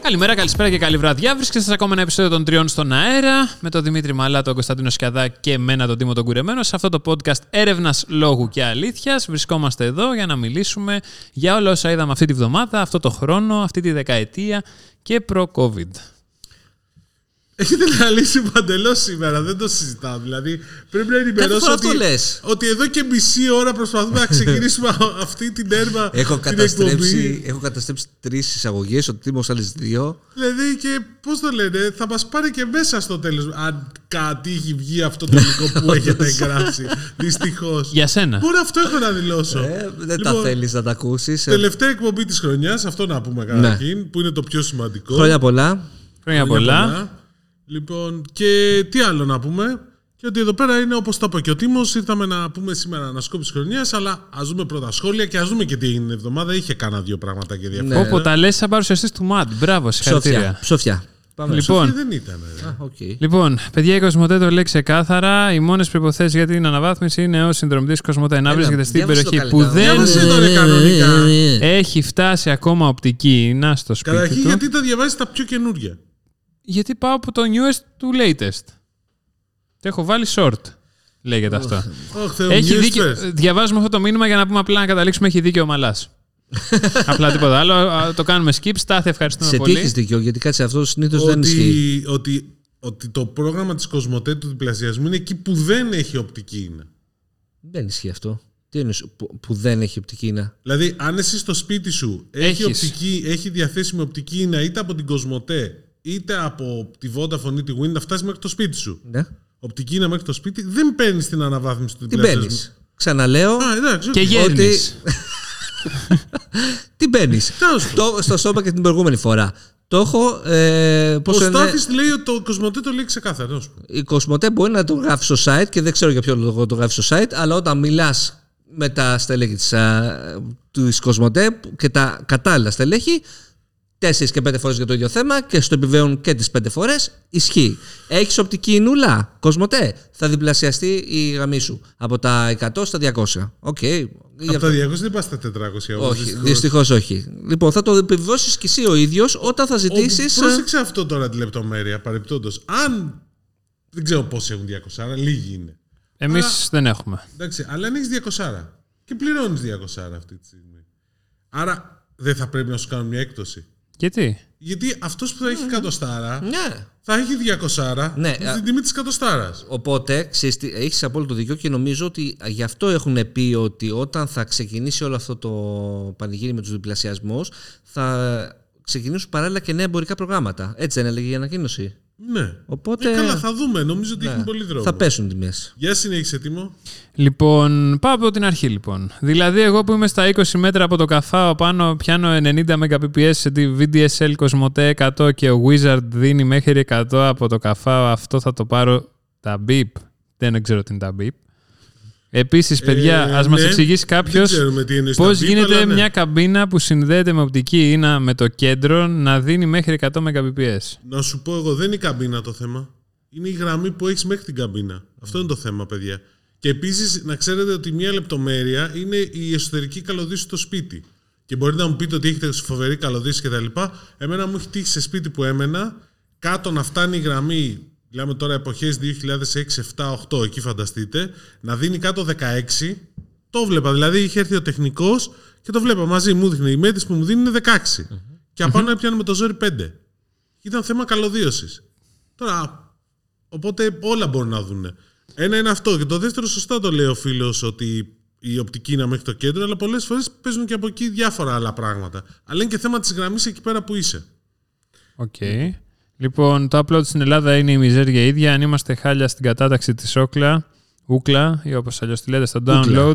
Καλημέρα, καλησπέρα και καλή βραδιά. Βρίσκεστε σε ακόμα ένα επεισόδιο των Τριών στον αέρα με τον Δημήτρη Μαλά, τον Κωνσταντίνο Σκιαδά και εμένα τον Τίμο τον Κουρεμένο. Σε αυτό το podcast έρευνας λόγου και αλήθειας βρισκόμαστε εδώ για να μιλήσουμε για όλα όσα είδαμε αυτή τη βδομάδα, αυτό το χρόνο, αυτή τη δεκαετία και προ-COVID. Έχετε λαλήσει παντελώς σήμερα, δεν το συζητάω. Δηλαδή πρέπει να ενημερώσω ότι εδώ και μισή ώρα προσπαθούμε να ξεκινήσουμε αυτή την έρμα. Έχω καταστρέψει 3 εισαγωγές, ο Τίμος άλλες 2. Δηλαδή και πώς το λένε, θα μας πάρει και μέσα στο τέλος. Αν κάτι έχει βγει αυτό το υλικό που έχετε εγγράψει. Δυστυχώς. Για σένα. Μόνο αυτό έχω να δηλώσω. Δεν τα θέλεις να τα ακούσεις. Τελευταία εκπομπή της χρονιάς, αυτό να πούμε καταρχήν, που είναι το πιο σημαντικό. Χρόνια πολλά. Χρόνια πολλά. Λοιπόν, και τι άλλο να πούμε. Και ότι εδώ πέρα είναι όπως το είπε και ο Τίμος. Ήρθαμε να πούμε σήμερα ανασκόπηση χρονιάς, αλλά ας δούμε πρώτα σχόλια και ας δούμε και τι έγινε την εβδομάδα. Είχε κάνα 2 πράγματα και διαφορετικά. Όπω τα λες σαν παρουσιαστής του ΜΑΤ. Μπράβο, συγχαρητήρια. Ψόφια. Λοιπόν, δεν ήταν. Λοιπόν, παιδιά, η Κοσμοτέ το λέει ξεκάθαρα. Οι μόνες προϋποθέσεις για την αναβάθμιση είναι ο συνδρομητής Κοσμοτέ να βρίσκεται στην περιοχή που δεν έχει φτάσει ακόμα οπτική. Να στο σπίτι του. Καταρχήν, γιατί τα διαβάζεις τα πιο καινούργια. Γιατί πάω από το newest του latest. Το έχω βάλει short, λέγεται αυτό. Έχει δίκιο. Διαβάζουμε αυτό το μήνυμα για να πούμε απλά να καταλήξουμε έχει δίκιο ο Μαλάς. Απλά τίποτα άλλο. Το κάνουμε skip. Στάθη, ευχαριστούμε πολύ. Σε τι έχεις δίκιο, γιατί κάτσε αυτό συνήθως δεν ισχύει. Ότι το πρόγραμμα της Κοσμοτέ του διπλασιασμού είναι εκεί που δεν έχει οπτική ίνα. Δεν ισχύει αυτό. Τι είναι που δεν έχει οπτική ίνα? Δηλαδή, αν εσύ στο σπίτι σου έχει διαθέσιμη οπτική ίνα είτε από την Κοσμοτέ είτε από τη Vodafone ή τη Wind, να φτάσει μέχρι το σπίτι σου. Ναι. Οπτική είναι μέχρι το σπίτι, δεν παίρνει την αναβάθμιση του διπλασιασμού. Τι παίρνει. Ξαναλέω. Και γέρνεις. Τι παίρνει. Στο σώμα και την προηγούμενη φορά. Το έχω. Ο Στάθης λέει ότι το Κοσμοτέ το λέει ξεκάθαρα. Η Κοσμοτέ μπορεί να το γράφει στο site και δεν ξέρω για ποιο λόγο το γράφει στο site, αλλά όταν μιλάς με τα στελέχη της Κοσμοτέ και τα κατάλληλα στελέχη, 4 και 5 φορές για το ίδιο θέμα και στο επιβεβαιώνουν και τις 5 φορές, ισχύει. Έχεις οπτική ινούλα, Κοσμοτέ, θα διπλασιαστεί η γραμμή σου από τα 100 στα 200. Okay. Από τα 200 δεν πας στα 400. Όχι, δυστυχώς όχι. Λοιπόν, θα το επιβεβαιώσεις και εσύ ο ίδιος όταν θα ζητήσεις. Πρόσεξε αυτό τώρα τη λεπτομέρεια, παρεπτόντως. Αν. Δεν ξέρω πόσοι έχουν 200, άρα λίγοι είναι. Εμείς δεν έχουμε. Εντάξει, αλλά αν έχεις 200 και πληρώνεις 200 αυτή τη στιγμή. Άρα δεν θα πρέπει να σου κάνουν μια έκπτωση. Γιατί αυτός που θα έχει 100, θα έχει 200 στην τιμή της 100. Οπότε έχεις απόλυτο δίκιο και νομίζω ότι γι' αυτό έχουν πει ότι όταν θα ξεκινήσει όλο αυτό το πανηγύρι με τους διπλασιασμούς, θα ξεκινήσουν παράλληλα και νέα εμπορικά προγράμματα. Έτσι δεν έλεγε η ανακοίνωση? Ναι. Οπότε, καλά, θα δούμε. Νομίζω ότι έχουν πολύ δρόμο. Θα πέσουν τιμές. Για συνέχισε, έτοιμο. Λοιπόν, πάω από την αρχή λοιπόν. Δηλαδή, εγώ που είμαι στα 20 μέτρα από το καφάο πάνω, πιάνω 90 Mbps σε τη VDSL Κοσμοτέ 100 και ο Wizard δίνει μέχρι 100 από το καφάο. Αυτό θα το πάρω τα beep. Δεν ξέρω τι είναι τα beep. Επίσης, παιδιά, ας μας εξηγήσει κάποιος πώς γίνεται μια καμπίνα που συνδέεται με οπτική ίνα με το κέντρο να δίνει μέχρι 100 Mbps. Να σου πω εγώ, δεν είναι η καμπίνα το θέμα. Είναι η γραμμή που έχεις μέχρι την καμπίνα. Αυτό είναι το θέμα, παιδιά. Και επίσης, να ξέρετε ότι μια λεπτομέρεια είναι η εσωτερική καλωδίση στο σπίτι. Και μπορείτε να μου πείτε ότι έχετε φοβερή καλωδίση κτλ. Εμένα μου έχει τύχει σε σπίτι που έμενα, κάτω να φτάνει η γραμμή. Μιλάμε τώρα εποχές 2006, 7, 8, εκεί φανταστείτε, να δίνει κάτω 16. Το βλέπα, δηλαδή είχε έρθει ο τεχνικός και το βλέπα μαζί, μου δείχνει. Η μέτρηση που μου δίνει είναι 16. Και απάνω έπιανε με το ζόρι 5. Ήταν θέμα καλωδίωσης. Τώρα, οπότε όλα μπορούν να δουν. Ένα είναι αυτό. Και το δεύτερο, σωστά το λέει ο φίλος, ότι η οπτική είναι μέχρι το κέντρο, αλλά πολλές φορές παίζουν και από εκεί διάφορα άλλα πράγματα. Αλλά είναι και θέμα της γραμμής εκεί πέρα που είσαι. Οκ. Λοιπόν, το upload στην Ελλάδα είναι η μιζέρια ίδια. Αν είμαστε χάλια στην κατάταξη της ούκλα, ή όπως αλλιώς τη λέτε, στο download,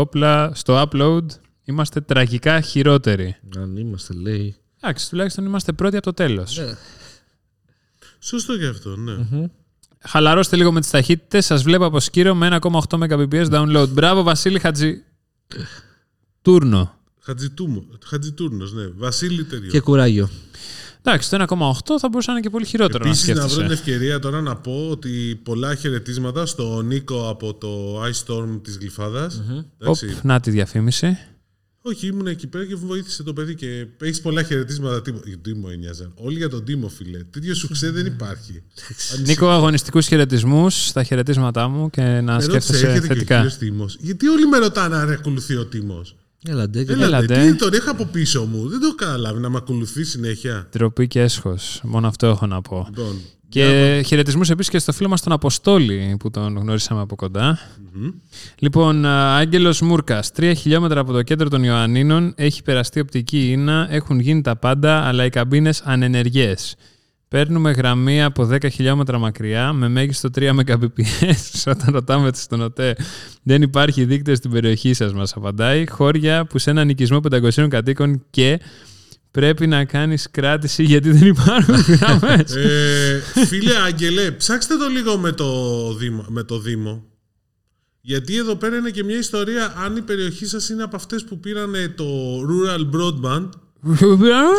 στο upload, είμαστε τραγικά χειρότεροι. Αν είμαστε, λέει. Εντάξει, τουλάχιστον είμαστε πρώτοι από το τέλος. Σωστό και αυτό, ναι. Χαλαρώστε λίγο με τις ταχύτητες. Σας βλέπω από σκύρο με 1,8 Mbps download. Μπράβο, Βασίλη Χατζητούρνο. Χατζητούρνος, ναι. Βασίλη τέτοιο. Και κουράγιο. Εντάξει, το 1,8 θα μπορούσε να είναι και πολύ χειρότερο. Επίσης, να βρω την ευκαιρία τώρα να πω ότι πολλά χαιρετίσματα στο Νίκο από το Ice Storm της Γλυφάδας. Να τη διαφήμιση. Όχι, ήμουν εκεί πέρα και βοήθησε το παιδί και έχει πολλά χαιρετίσματα. Τίμο ένοιαζαν. Όλοι για τον Τίμο, φίλε. Τέτοιο σουξέ δεν υπάρχει. Νίκο, αγωνιστικούς χαιρετισμούς στα χαιρετίσματά μου και να σκέφτεσαι θετικά. Γιατί όλοι με ρωτάνε αν ακολουθεί ο Τίμος. Έλαντε. Τι τον έχω από πίσω μου. Δεν το έχω καταλάβει να με ακολουθεί συνέχεια. Ντροπή και έσχος. Μόνο αυτό έχω να πω. Και χαιρετισμούς επίσης και στο φίλο μας τον Αποστόλη που τον γνωρίσαμε από κοντά. Λοιπόν, Άγγελος Μούρκας. 3 χιλιόμετρα από το κέντρο των Ιωαννίνων έχει περαστεί οπτική ίνα, έχουν γίνει τα πάντα, αλλά οι καμπίνες ανενεργές. Παίρνουμε γραμμή από 10 χιλιόμετρα μακριά με μέγιστο 3 Mbps. Όταν ρωτάμε στον ΟΤΕ, δεν υπάρχει δίκτυο στην περιοχή σας, μας απαντάει. Χώρια που σε έναν οικισμό 500 κατοίκων και πρέπει να κάνεις κράτηση γιατί δεν υπάρχουν γραμμές. Φίλε Άγγελε, ψάξτε το λίγο με το Δήμο. Γιατί εδώ πέρα είναι και μια ιστορία αν η περιοχή σας είναι από αυτές που πήρανε το Rural Broadband. Το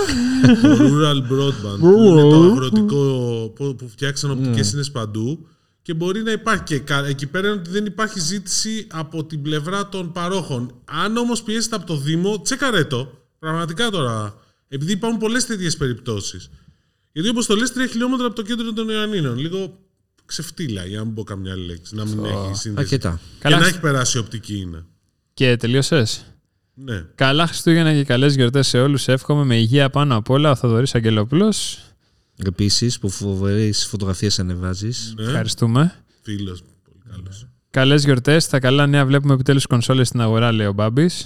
Rural Broadband που είναι το αγροτικό που φτιάξαν οπτικές σύνες παντού και μπορεί να υπάρχει και εκεί πέρα είναι ότι δεν υπάρχει ζήτηση από την πλευρά των παρόχων. Αν όμως πιέσετε από το Δήμο, τσέκαρε το. Πραγματικά τώρα. Επειδή υπάρχουν πολλές τέτοιες περιπτώσεις. Γιατί όπως το λες 3 χιλιόμετρα από το κέντρο των Ιωαννίνων. Λίγο ξεφτύλα, για να μην πω καμιά άλλη λέξη. Να μην έχει σύνδεση. Και να έχει περάσει οπτική ίνα. Και τελείωσες. Ναι. Καλά Χριστούγεννα και καλές γιορτές σε όλους. Εύχομαι με υγεία πάνω απ' όλα. Ο Θοδωρής Αγγελόπουλος. Επίσης, που φοβερές φωτογραφίες ανεβάζεις. Ναι. Ευχαριστούμε. Φίλος, πολύ καλός. Καλές γιορτές. Τα καλά νέα βλέπουμε επιτέλους κονσόλες στην αγορά, λέει ο Μπάμπης.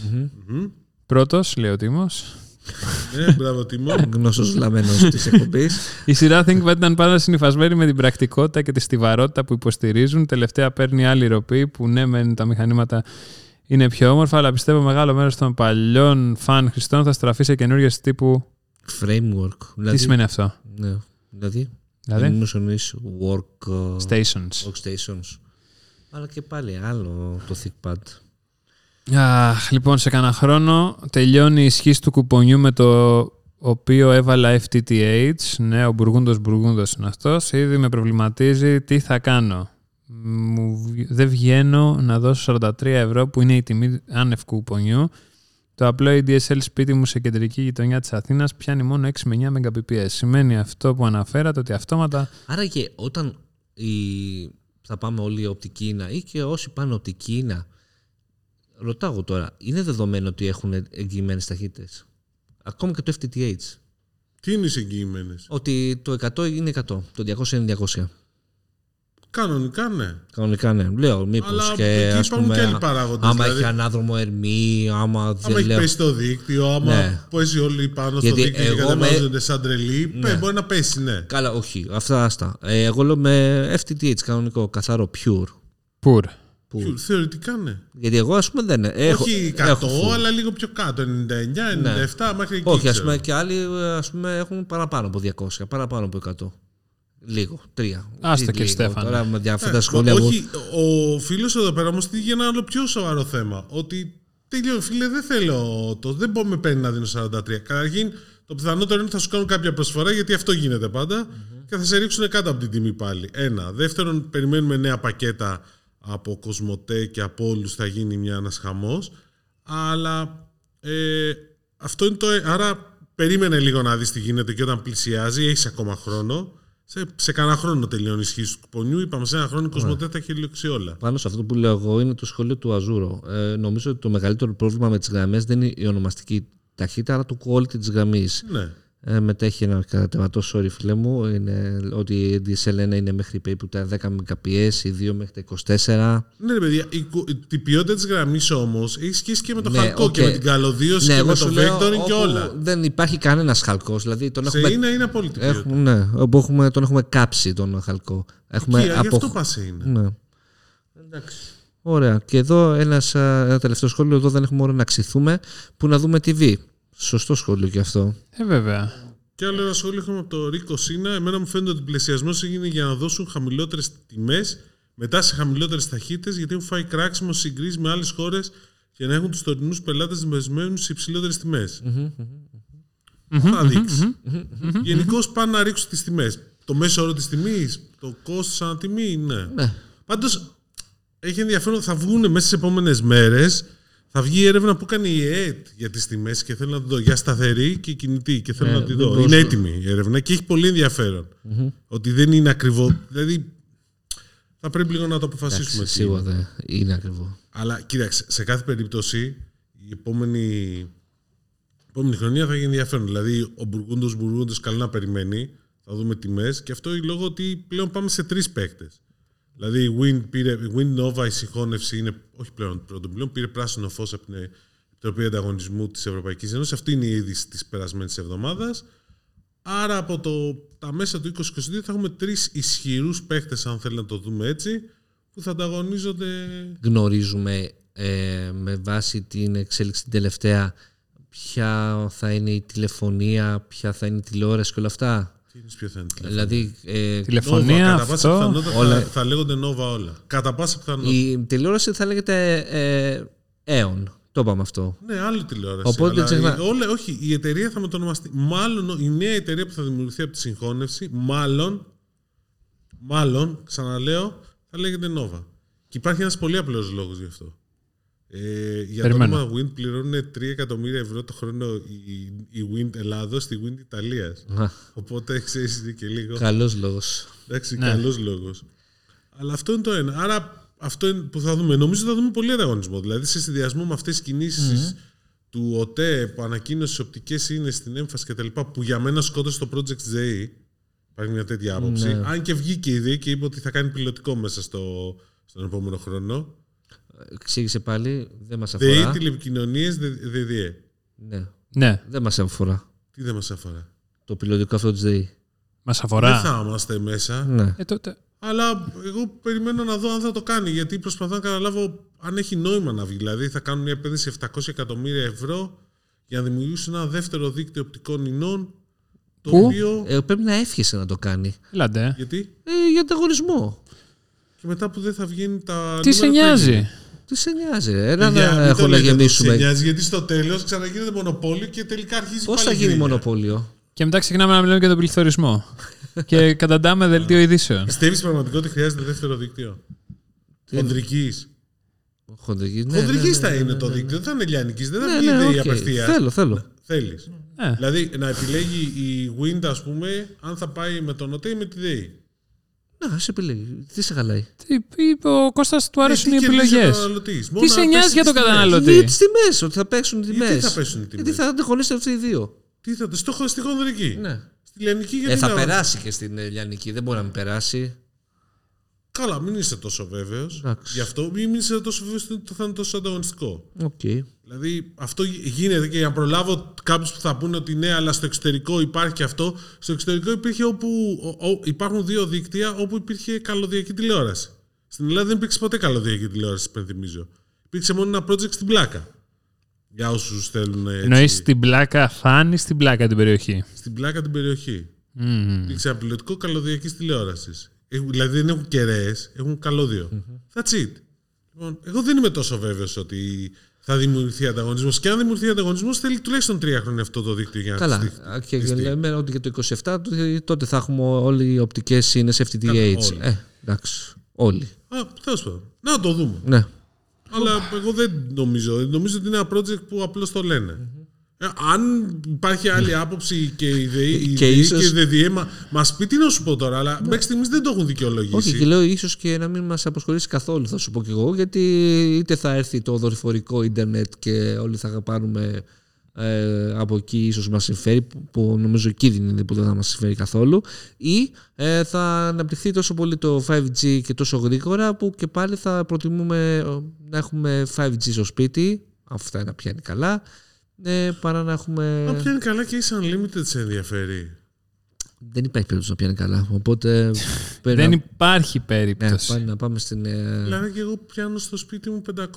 Πρώτος, λέει ο Τίμος. Ναι, μπράβο Τίμο. Γνώσος λαμμένος της εκπομπής. Η σειρά ThinkPad ήταν πάντα συνυφασμένη με την πρακτικότητα και τη στιβαρότητα που υποστηρίζουν. Τελευταία παίρνει άλλη ροπή που ναι, μεν τα μηχανήματα είναι πιο όμορφα, αλλά πιστεύω μεγάλο μέρος των παλιών φαν χρηστών θα στραφεί σε καινούργιες τύπου. Framework. Τι σημαίνει αυτό? Ναι. Δηλαδή workstations. Αλλά και πάλι άλλο το ThinkPad. Λοιπόν, σε κανένα χρόνο τελειώνει η ισχύς του κουπονιού με το οποίο έβαλα FTTH. Ναι, ο Μπουργούντος είναι αυτός. Ήδη με προβληματίζει τι θα κάνω. Δεν βγαίνω να δώσω 43 ευρώ που είναι η τιμή άνευ κουπονιού. Το απλό ADSL σπίτι μου σε κεντρική γειτονιά της Αθήνας πιάνει μόνο 6 με 9 Mbps. Σημαίνει αυτό που αναφέρατε ότι αυτόματα... Άρα και όταν θα πάμε όλοι οπτική ίνα ή και όσοι πάνε οπτική ίνα, ρωτάω τώρα, είναι δεδομένο ότι έχουν εγγυημένες ταχύτητες? Ακόμα και το FTTH. Τι είναι οι εγγυημένες? Ότι το 100 είναι 100, το 200 είναι 200. Κανονικά ναι. Λέω μήπως αλλά και ας πούμε και άλλοι παράγοντες, άμα δηλαδή, έχει ανάδρομο ερμή, άμα έχει πέσει το δίκτυο, άμα πέσει όλοι πάνω στο δίκτυο και κατεβάζονται σαν τρελοί, μπορεί να πέσει, ναι. Καλά, όχι, αυτά άστα. Εγώ λέω με FTTH κανονικό, καθαρό, pure. Θεωρητικά ναι. Γιατί εγώ ας πούμε δεν έχω. Όχι 100, αλλά λίγο πιο κάτω. 99, 97 μέχρι εκεί. Όχι, ας πούμε και άλλοι έχουν παραπάνω από 200, παραπάνω από 100. Λίγο, 3. Άστα και Στέφανο. Τώρα με διάφορα σχόλια. Όχι, ο φίλος εδώ πέρα όμως για ένα άλλο πιο σοβαρό θέμα. Ότι τελειώνει, φίλε, δεν θέλω δεν με παίρνει να δίνω 43. Καταρχήν, το πιθανότερο είναι ότι θα σου κάνουν κάποια προσφορά, γιατί αυτό γίνεται πάντα, και θα σε ρίξουν κάτω από την τιμή πάλι. Ένα. Δεύτερον, περιμένουμε νέα πακέτα από Κοσμοτέ και από όλους, θα γίνει ένας χαμός. Αλλά αυτό είναι το. Άρα, περίμενε λίγο να δεις τι γίνεται και όταν πλησιάζει, έχεις ακόμα χρόνο. Σε κανένα χρόνο τελειώνει η ισχύ του κουπονιού. Είπαμε σε ένα χρόνο η Κοσμοτέ θα έχει λήξει όλα. Πάνω σε αυτό που λέω εγώ είναι το σχόλιο του Αζούρο. Νομίζω ότι το μεγαλύτερο πρόβλημα με τις γραμμές δεν είναι η ονομαστική ταχύτητα, αλλά το quality της γραμμής. Ναι. Μετά ένα κατεβατό, sorry φίλε μου, είναι ότι η DSL 1 είναι μέχρι περίπου τα 10 Mbps, η 2 μέχρι τα 24. Ναι, ρε παιδιά, η ποιότητα της γραμμής όμως έχει σχέση και με το χαλκό και με την καλωδίωση και με το vectoring και όλα. Δεν υπάρχει κανένας χαλκός. Δηλαδή είναι απόλυτη ποιότητα. Τον έχουμε κάψει τον χαλκό. Γι' αυτό πας σε είναι. Ναι. Εντάξει. Ωραία. Και εδώ ένα τελευταίο σχόλιο. Εδώ δεν έχουμε ώρα να ξηθούμε. Που να δούμε TV. Σωστό σχόλιο και αυτό. Βέβαια. Και άλλο ένα σχόλιο έχουμε από το Ρίκο Σίνα. Εμένα μου φαίνεται ότι ο πλαισιασμός έγινε για να δώσουν χαμηλότερες τιμές μετά σε χαμηλότερες ταχύτητες, γιατί έχουν φάει κράξιμο συγκρίσεις με άλλες χώρες για να έχουν τους τωρινούς πελάτες δεσμευμένους σε υψηλότερες τιμές. Θα δείξει. Γενικώς πάνε να ρίξουν τις τιμές. Το μέσο όρο της τιμής, το κόστος ανά τιμή, ναι. Πάντως έχει ενδιαφέρον, θα βγουν μέσα στις επόμενες μέρες Θα βγει η έρευνα που έκανε η ΕΕΤ για τις τιμές και θέλω να τη δω. Για σταθερή και κινητή και θέλω να τη δω. Είναι έτοιμη η έρευνα και έχει πολύ ενδιαφέρον. Ότι δεν είναι ακριβό. Δηλαδή θα πρέπει λίγο να το αποφασίσουμε. Σίγουρα δεν είναι ακριβό. Αλλά κοίταξε, σε κάθε περίπτωση η επόμενη χρονιά θα γίνει ενδιαφέρον. Δηλαδή ο Μπουργούντος καλά να περιμένει. Θα δούμε τιμές και αυτό είναι λόγω ότι πλέον πάμε σε 3 παίκτες. Δηλαδή η Wind Nova, η συγχώνευση είναι, όχι πλέον πρώτον πλέον, πήρε πράσινο φως από την Επιτροπή Ανταγωνισμού της Ευρωπαϊκής Ένωσης. Αυτή είναι η είδηση της περασμένης εβδομάδας. Άρα από τα μέσα του 2022 θα έχουμε 3 ισχυρούς παίκτες, αν θέλει να το δούμε έτσι, που θα ανταγωνίζονται. Γνωρίζουμε με βάση την εξέλιξη την τελευταία ποια θα είναι η τηλεφωνία, ποια θα είναι η τηλεόραση και όλα αυτά. Ποιο θα είναι Δηλαδή, τηλεφωνία, Nova, αυτό. κατά πάσα πιθανότητα θα λέγονται Nova όλα. Κατά πάσα πιθανότητα. Η τηλεόραση θα λέγεται Aeon. Το είπαμε αυτό. Ναι, άλλη τηλεόραση. Οπότε όχι, η εταιρεία θα μετονομαστεί. Μάλλον η νέα εταιρεία που θα δημιουργηθεί από τη συγχώνευση, μάλλον, ξαναλέω, θα λέγεται Nova. Και υπάρχει ένας πολύ απλός λόγος γι' αυτό. Για το όνομα Wind πληρώνουν 3 εκατομμύρια ευρώ το χρόνο η Wind Ελλάδος στη Wind Ιταλίας. Οπότε ξέρεις και λίγο. Καλός λόγος. Εντάξει, καλός λόγος. Αλλά αυτό είναι το ένα. Άρα αυτό είναι που θα δούμε. Νομίζω ότι θα δούμε πολύ ανταγωνισμό. Δηλαδή σε συνδυασμό με αυτές τις κινήσεις του ΟΤΕ που ανακοίνωσε στις οπτικές είναι στην έμφαση κτλ. Που για μένα σκότωσε το Project J. Υπάρχει μια τέτοια άποψη. Ναι. Αν και βγήκε η ιδέα και είπε ότι θα κάνει πιλωτικό μέσα στον επόμενο χρόνο. Εξήγησε πάλι, δεν μας αφορά. ΔΕΗ, τηλεπικοινωνίες, ΔΕΔΙΕ. Ναι. Δεν μας αφορά. Τι δεν μας αφορά? Το πιλωτικό αυτό της ΔΕΗ. Μας αφορά. Δεν θα είμαστε μέσα. Ναι. Τότε. Αλλά εγώ περιμένω να δω αν θα το κάνει. Γιατί προσπαθώ να καταλάβω αν έχει νόημα να βγει. Δηλαδή θα κάνουν μια επένδυση 700 εκατομμύρια ευρώ για να δημιουργήσουν ένα δεύτερο δίκτυο οπτικών ινών. Το οποίο... πρέπει να εύχεσαι να το κάνει. Ελάτε. Γιατί? Για ανταγωνισμό. Και μετά που δεν θα βγαίνει τα. Τι σε νοιάζει? Τι σε νοιάζει? Έχω να γεμίσουμε. Σε νοιάζει, γιατί στο τέλος ξαναγίνεται μονοπόλιο και τελικά αρχίζει. Πώς θα γίνει μονοπόλιο? Και μετά ξεκινάμε να μιλάμε για τον πληθωρισμό. Και καταντάμε δελτίο ειδήσεων. Πιστεύεις πραγματικά ότι χρειάζεται δεύτερο δίκτυο? Χονδρικής. Χονδρικής θα είναι το δίκτυο, δεν θα είναι λιανικής, δεν θα βγει ιδέα απευθείας. Θέλω. Θέλεις. Δηλαδή να επιλέγει η Wind, ας πούμε, αν θα πάει με τον ΟΤΕ ή με τη ΔΕΗ. Να, σε επιλέγει. Τι σε χαλάει? Ο Κώστας του αρέσουν οι επιλογές. Τι σε νοιάζει για τον καταναλωτή? Για τις τιμές, ότι θα παίξουν οι τιμές. Γιατί θα πέσουν οι τιμές? Γιατί θα ανταγωνίσετε αυτοί οι δύο. Τι θα στη χονδρική? Ναι. Στη λιανική γιατί θα περάσει και στην λιανική, δεν μπορεί να μην περάσει. Καλά, μην είσαι τόσο βέβαιος. Γι' αυτό μην είσαι τόσο βέβαιος ότι θα είναι τόσο ανταγωνιστικό. Okay. Δηλαδή αυτό γίνεται και για να προλάβω κάποιους που θα πούνε ότι ναι, αλλά στο εξωτερικό υπάρχει και αυτό. Στο εξωτερικό υπήρχε υπάρχουν 2 δίκτυα όπου υπήρχε καλωδιακή τηλεόραση. Στην Ελλάδα δεν υπήρξε ποτέ καλωδιακή τηλεόραση, υπενθυμίζω. Υπήρξε μόνο ένα project στην Πλάκα. Για όσους θέλουν. Εννοείς στην Πλάκα, φάνη στην Πλάκα την περιοχή? Στην Πλάκα την περιοχή. Υπήρξε ένα πιλωτικό καλωδιακής τηλεόρασης. Δηλαδή δεν έχουν κεραίες, έχουν καλώδιο. That's it. Λοιπόν, εγώ δεν είμαι τόσο βέβαιος ότι θα δημιουργηθεί ανταγωνισμός. Και αν δημιουργηθεί ανταγωνισμός, θέλει τουλάχιστον 3 χρόνια αυτό το δίκτυο για να καλά. Και λέμε ότι για το 27 τότε θα έχουμε όλοι οι οπτικές σύνες FTTH. Εντάξει. Όλοι. Τέλος πάντων. Να το δούμε. Ναι. Αλλά εγώ δεν νομίζω. Νομίζω ότι είναι ένα project που απλώς το λένε. Αν υπάρχει άλλη άποψη και η ΔΕΗ και η ΔΕΔΙΕ μας πει, τι να σου πω τώρα, αλλά μέχρι στιγμής δεν το έχουν δικαιολογήσει. Όχι, και λέω ίσως και να μην μας απασχολήσει καθόλου, θα σου πω κι εγώ, γιατί είτε θα έρθει το δορυφορικό ίντερνετ και όλοι θα πάρουμε από εκεί, ίσως μας συμφέρει, που νομίζω κίνδυνο είναι που δεν θα μας συμφέρει καθόλου, ή θα αναπτυχθεί τόσο πολύ το 5G και τόσο γρήγορα που και πάλι θα προτιμούμε να έχουμε 5G στο σπίτι, αυτά να πιάνει καλά. Παρά να έχουμε. Να πιάνει καλά και είσαι unlimited σε ενδιαφέρει. Δεν υπάρχει περίπτωση να πιάνει καλά. Οπότε. Δεν υπάρχει περίπτωση. Να πάμε στην. Δηλαδή και εγώ πιάνω στο σπίτι μου 500.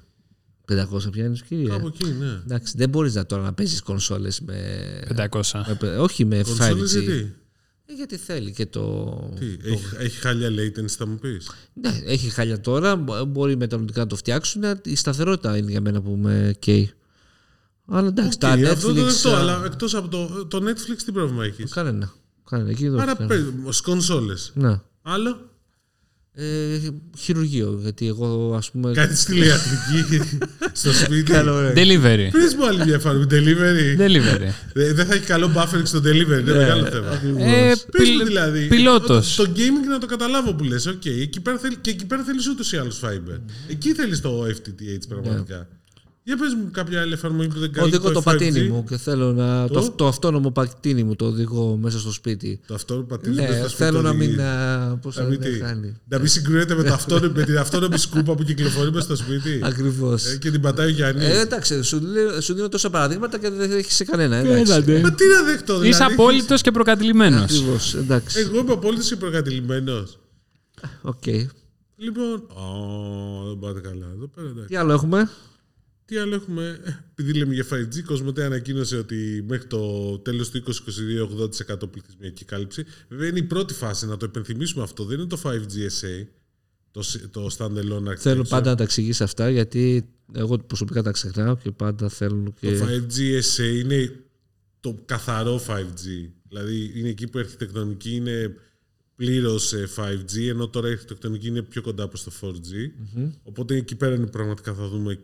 500 πιάνεις, κύριε? Κάπου εκεί, ναι. Εντάξει, δεν μπορείς τώρα να παίζεις κονσόλες με. 500. Όχι με 5G. Γιατί? Γιατί θέλει και το. Έχει χάλια latency, θα μου πεις? Ναι, έχει χάλια τώρα. Μπορεί μεταβλητικά να το φτιάξουν. Η σταθερότητα είναι για μένα που με καίει. Αλλά εντάξει, τα Netflix. Αυτό το δεκτό, αλλά εκτός από το Netflix τι πρόβλημα έχεις? Κανένα. Εκεί άρα στις κονσόλες. Ναι. Άλλο. Χειρουργείο. Γιατί εγώ, ας πούμε. Κάτι στη τηλεατρική στο σπίτι. Delivery. Πες μου άλλη μια εφαρμογή. Delivery. Δεν θα έχει καλό buffering στο delivery. Είναι μεγάλο θέμα. Πες μου δηλαδή. Πιλότος. Το gaming να το καταλάβω που λες. Και εκεί πέρα θέλεις ούτως ή άλλως fiber. Εκεί θέλεις το FTTH πραγματικά. Για πες μου κάποια άλλη εφαρμογή που δεν κάνει. Οδηγώ το πατίνι μου και θέλω να. Το αυτόνομο πατίνι μου το οδηγώ μέσα στο σπίτι. Το αυτόνομο πατίνι μου. Ναι, θέλω να μην. Πώς θα κάνει. Να μην συγκρίνεται με την αυτόνομη σκούπα που κυκλοφορεί μέσα στο σπίτι. Ακριβώς. Και την πατάει ο Γιάννης. Εντάξει, σου δίνω τόσα παραδείγματα και δεν έχει σε κανένα. Μα τι να δεχτώ, δηλαδή. Είσαι απόλυτος και προκατηλημένος. Ακριβώς. Εγώ είμαι απόλυτος και προκατηλημένος. Οκ. Λοιπόν. Δεν πάτε καλά. Εδώ πέρα, εντάξει. Τι άλλο έχουμε. Τι άλλο έχουμε, επειδή λέμε για 5G, η Κοσμοτέ ανακοίνωσε ότι μέχρι το τέλος του 2022 80% πληθυσμιακή κάλυψη. Βέβαια είναι η πρώτη φάση, να το υπενθυμίσουμε αυτό, δεν είναι το 5G SA, το standalone architecture. Θέλω πάντα να τα εξηγήσει αυτά, γιατί εγώ προσωπικά τα ξεχνάω και πάντα θέλω και... Το 5G SA είναι το καθαρό 5G, δηλαδή είναι εκεί που η αρχιτεκτονική είναι πλήρως 5G, ενώ τώρα η αρχιτεκτονική είναι πιο κοντά προς το 4G. Οπότε εκεί πέρα είναι πραγματικά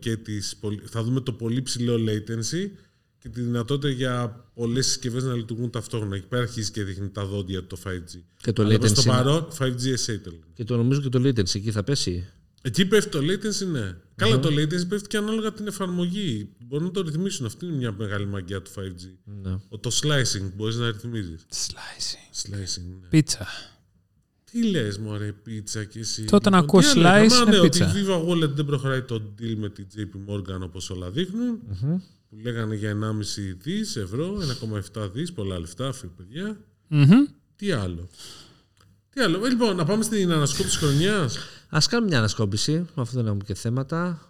θα δούμε το πολύ ψηλό latency και τη δυνατότητα για πολλές συσκευές να λειτουργούν ταυτόχρονα. Εκεί πέρα αρχίζει και δείχνει τα δόντια το 5G. Και το αλλά latency. προς το παρόν 5G SA το λέμε. Και το νομίζω και το latency εκεί θα πέσει. Εκεί πέφτει το latency, ναι. Καλά, το latency πέφτει και ανάλογα την εφαρμογή. Μπορούν να το ρυθμίσουν. Αυτή είναι μια μεγάλη μαγιά του 5G. Ναι. Το slicing μπορείς να ρυθμίζεις. Slicing. Ναι. Πίτσα. Τι λες μωρέ πίτσα και εσύ. Τότε να ακούω slice είναι πίτσα. Ότι η Viva Wallet δεν προχωράει το deal με την JP Morgan όπως όλα δείχνουν. Που λέγανε για 1,5 δις ευρώ, 1,7 δις, πολλά λεφτά, παιδιά. Τι άλλο. Λοιπόν, να πάμε στην ανασκόπηση χρονιάς. Ας κάνουμε μια ανασκόπηση, αφού δεν έχουμε και θέματα.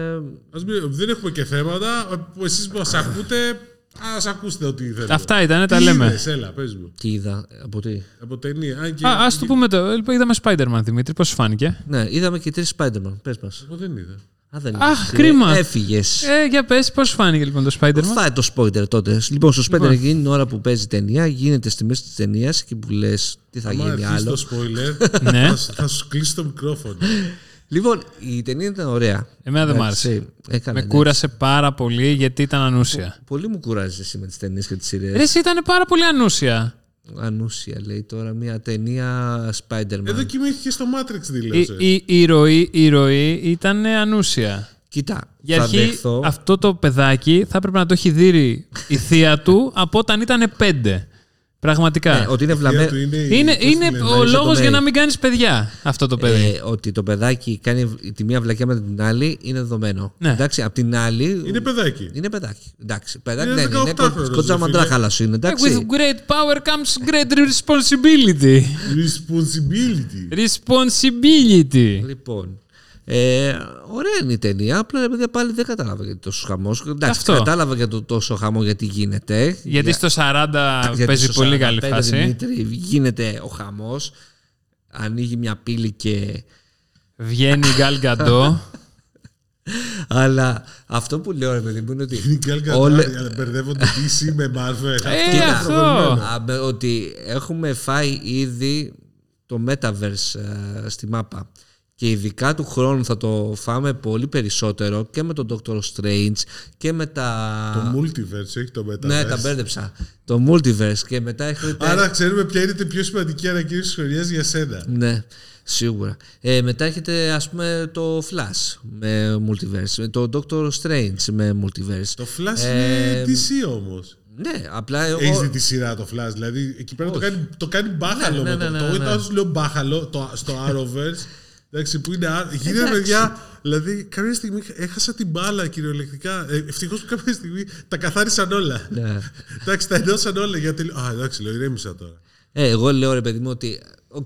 Δεν έχουμε και θέματα. Εσείς που μας ακούτε, ας ακούσετε ό,τι θέλετε. Αυτά ήταν, τα λέμε. Είδες, έλα, πες μου. Τι είδα, από τι. Από ταινία. Ας το πούμε το. Είδαμε Spider-Man, Δημήτρη, πώς σου φάνηκε. Ναι, είδαμε και 3 Spider-Man. Πες μας. Εγώ δεν είδα. Αχ, κρίμα. Έφυγες. Για πες, πώς σου φάνηκε λοιπόν το Spider-Man. Φάει το spoiler τότε. Λοιπόν, στο Spider-Man εκείνη την ώρα που παίζει ταινία, γίνεται στη μέση της ταινίας και που λες τι θα γίνει άλλο. Το spoiler, θα σου κλείσει το μικρόφωνο. Λοιπόν, η ταινία ήταν ωραία. Εμένα δεν μ' άρεσε. Με κούρασε πάρα πολύ γιατί ήταν ανούσια. Πολύ μου κουράζει εσύ με τις ταινίες και τις σειρές. Εσύ ήταν πάρα πολύ ανούσια. Ανούσια λέει τώρα μια ταινία Spider-Man. Εδώ κοιμήθηκε στο Matrix δήλωσε. Η ροή ήταν ανούσια. Κοίτα, για αρχή αυτό το παιδάκι θα έπρεπε να το έχει δει η θεία του από όταν ήταν 5. Πραγματικά. Ότι είναι βλαμμένο. Είναι ο λόγος για να μην κάνεις παιδιά αυτό το παιδί. Ότι το παιδάκι κάνει τη μία βλακιά με την άλλη είναι δεδομένο. Ναι. Εντάξει, απ' την άλλη. Είναι παιδάκι. Εντάξει, παιδάκι δεν είναι. Κοτσαμαντράχαλα σου είναι. Εντάξει. With great power comes great responsibility. Responsibility. Λοιπόν. Ωραία είναι η ταινία. Απλά παιδιά πάλι δεν κατάλαβα γιατί τόσο χαμό. Εντάξει, κατάλαβα για το τόσο χαμό γιατί γίνεται. Γιατί στο 40 παίζει πολύ καλή φάση. Δημήτρη, γίνεται ο χαμός. Ανοίγει μια πύλη και. Βγαίνει η Gal Gadot. Αλλά αυτό που λέω ρε παιδί μου είναι ότι. Η Gal Gadot μπερδεύονται DC με Marvel. Αυτό. Ότι έχουμε φάει ήδη το Metaverse στη μάπα. Και ειδικά του χρόνου θα το φάμε πολύ περισσότερο και με τον Doctor Strange και με τα... Το Multiverse, όχι το Metaverse. Ναι, τα μπέρδεψα. Το Multiverse και μετά έχετε... Άρα ξέρουμε ποια είναι η πιο σημαντική ανακοίνωση της χρονιάς για σένα. Ναι, σίγουρα. Μετά έχετε ας πούμε το Flash με Multiverse, το Doctor Strange με Multiverse. Το Flash είναι DC όμως. Ναι, απλά εγώ... Έχεις δει τη σειρά το Flash, δηλαδή εκεί πέρα το κάνει μπάχαλο. Το λέω μπάχαλο στο Arrowverse. Εντάξει, που είναι. Γίνεται παιδιά. Δηλαδή, κάποια στιγμή έχασα την μπάλα κυριολεκτικά. Ευτυχώς που κάποια στιγμή τα καθάρισαν όλα. Ναι. Εντάξει, τα ενώσαν όλα. Γιατί. Εντάξει, λέω, ηρέμησα τώρα. Εγώ λέω ρε παιδί μου ότι.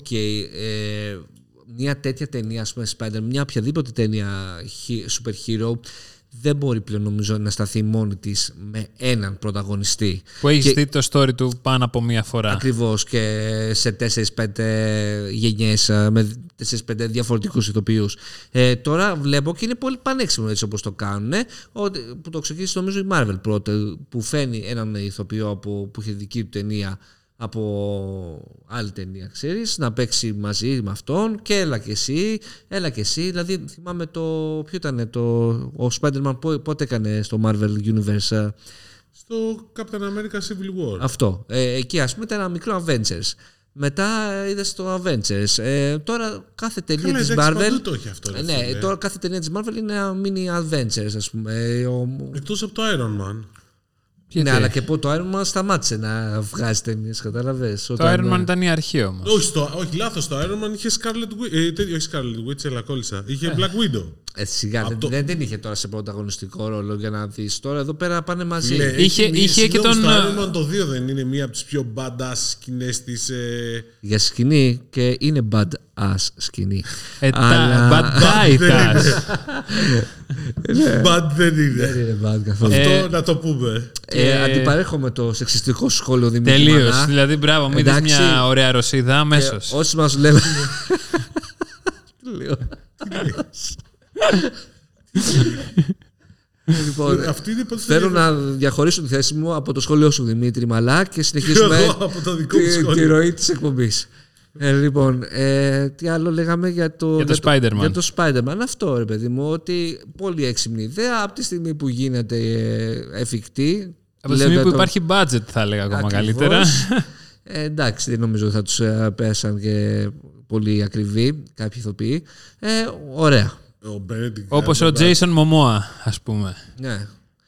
Μια τέτοια ταινία, ας πούμε, Spider-Man, μια οποιαδήποτε ταινία super hero, δεν μπορεί πλέον νομίζω να σταθεί μόνη της με έναν πρωταγωνιστή. Που έχει δει το story του πάνω από μία φορά. Ακριβώς, και σε 4-5 γενιές με 4-5 διαφορετικούς ηθοποιούς. Τώρα βλέπω και είναι πολύ πανέξυπνο έτσι όπως το κάνουν, που το ξεκίνησε νομίζω η Marvel πρώτα, που φέρνει έναν ηθοποιό που είχε δική του ταινία από άλλη ταινία, ξέρεις, να παίξει μαζί με αυτόν και έλα και εσύ. Δηλαδή θυμάμαι ποιο ήταν ο Spider-Man πότε έκανε στο Marvel Universe. Στο Captain America Civil War. Αυτό. Εκεί ας πούμε ήταν ένα μικρό Avengers. Μετά είδες στο Avengers. Τώρα κάθε ταινία της Marvel. Το έχει αυτό, ναι, τώρα κάθε ταινία της Marvel είναι ένα mini Avengers, ας πούμε. Εκτός από το Iron Man. Ναι, αλλά και το Iron Man σταμάτησε να βγάζει ταινίες, κατάλαβες. Το Iron Man ήταν η αρχή όμως. Όχι, λάθος. Το Iron Man είχε Scarlet Witch, αλλά κόλλησα. Είχε Black Widow. Σιγά, δεν είχε τώρα σε πρωταγωνιστικό ρόλο για να δεις. Τώρα εδώ πέρα πάνε μαζί. Είχε και τον. Το Iron Man το 2 δεν είναι μία από τις πιο badass σκηνές της. Για σκηνή και είναι badass σκηνή. Bad guy τας. Bad δεν είναι. Δεν είναι bad καθόλου. Αυτό να το πούμε. Αντιπαρέχομαι το σεξιστικό σχόλιο Δημήτρη. Τελείως. Δηλαδή, μπράβο, μην δεις μια ωραία Ρωσίδα αμέσως. Όσοι μας λέμε. Λοιπόν, θέλω να διαχωρίσω τη θέση μου από το σχόλιο σου, Δημήτρη Μαλά, και συνεχίσουμε τη ροή της εκπομπής. Λοιπόν, τι άλλο λέγαμε για το Spider-Man. Για το Spider-Man. Αυτό, ρε παιδί μου, ότι πολύ έξυπνη ιδέα από τη στιγμή που γίνεται εφικτή. Από τη στιγμή που υπάρχει budget, θα έλεγα ακόμα καλύτερα. Εντάξει, δεν νομίζω ότι θα τους πέσαν και πολύ ακριβή κάποιοι ηθοποιοί. Ωραία. Όπως ο Jason Momoa, ας πούμε. Ναι.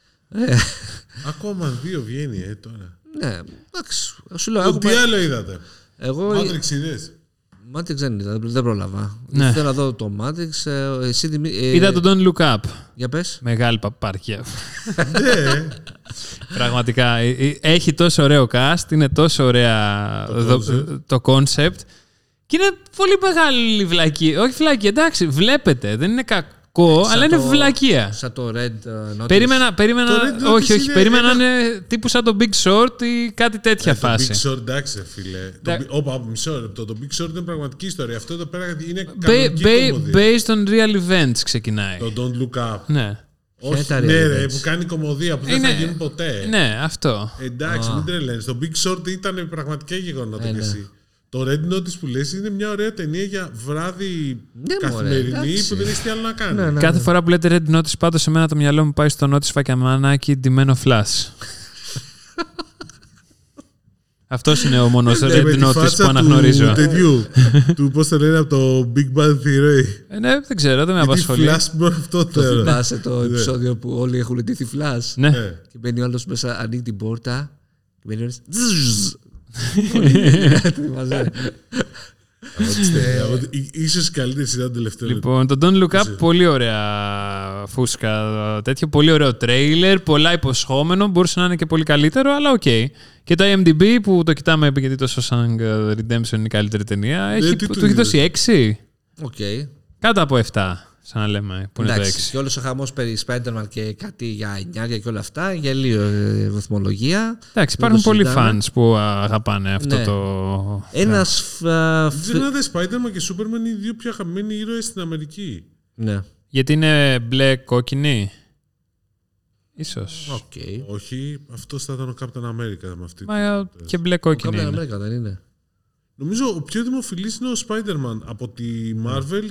Ακόμα 2 βγαίνει τώρα. Ναι, εντάξει. Τι άλλο είδατε? Matrix είδες? Matrix δεν πρόλαβα. Ναι. Θέλω να δω το Matrix. Είδα τον Don't Look Up. Για πες. Μεγάλη παπάρκια. Ναι. Πραγματικά. Έχει τόσο ωραίο cast, είναι τόσο ωραία το concept. Και είναι πολύ μεγάλη βλακία. Όχι βλακία, εντάξει, βλέπετε. Δεν είναι κακό, αλλά είναι βλακία. Σαν το Red Notice. Περίμενα. Όχι, περίμενα είναι... να είναι τύπου σαν το Big Short ή κάτι τέτοια φάση. Το Big Short, εντάξει, φίλε. Μισό λεπτό. Το Big Short είναι πραγματική ιστορία. Αυτό εδώ πέρα είναι κανονική κομμωδία. Based on real events ξεκινάει. Το Don't Look Up. Ναι. Όχι, ναι, ρε, που κάνει κομμωδία που δεν θα γίνουν ποτέ. Ναι, αυτό. Εντάξει, μην τρελαίνεις. Το Big Short ήταν πραγματικά γεγονότα και εσύ. Το Red Notice που λες είναι μια ωραία ταινία για βράδυ καθημερινή που δεν έχει τι άλλο να κάνει. Ναι. Κάθε φορά που λέτε Red Notice, πάντως σε μένα το μυαλό μου πάει στο Notice φακιαμανάκι ντυμένο Flash. Αυτός είναι ο μόνος Red Notice που αναγνωρίζω. Του πώς το λένε από το Big Bang Theory. Ναι, δεν ξέρω, δεν με απασχολεί. Αυτό το θυμάσαι το επεισόδιο που όλοι έχουν ντύθει Flash. Ναι. Και μπαίνει ο άλλος μέσα, ανοίγει την πόρτα και μπαίνει ο άλλος. Ίσως καλύτερη σειρά των τελευταίων. Λοιπόν, το Don't Look Up, πολύ ωραία φούσκα τέτοιο, πολύ ωραίο τρέιλερ, πολλά υποσχόμενο, μπορούσε να είναι και πολύ καλύτερο, αλλά οκ. Και το IMDb που το κοιτάμε γιατί το Shawshank Redemption είναι η καλύτερη ταινία, του έχει δώσει 6. Κάτω από 7. Σαν να λέμε, που είναι το 6. Και όλος ο χαμός περί Spider-Man και κάτι για 9 και όλα αυτά, γελίο βαθμολογία. Εντάξει, υπάρχουν πολλοί fans που αγαπάνε αυτό το. Ένας. Δεν ξέρετε, Spider-Man και Superman είναι οι δύο πιο αγαπημένοι ήρωες στην Αμερική. Ναι. Γιατί είναι μπλε κόκκινη. Ίσως. Όχι, αυτό θα ήταν ο Captain America με αυτή. Μα και μπλε κόκκινη. Ο Captain America δεν είναι. Νομίζω ο πιο δημοφιλής είναι ο Spider-Man από τη Marvel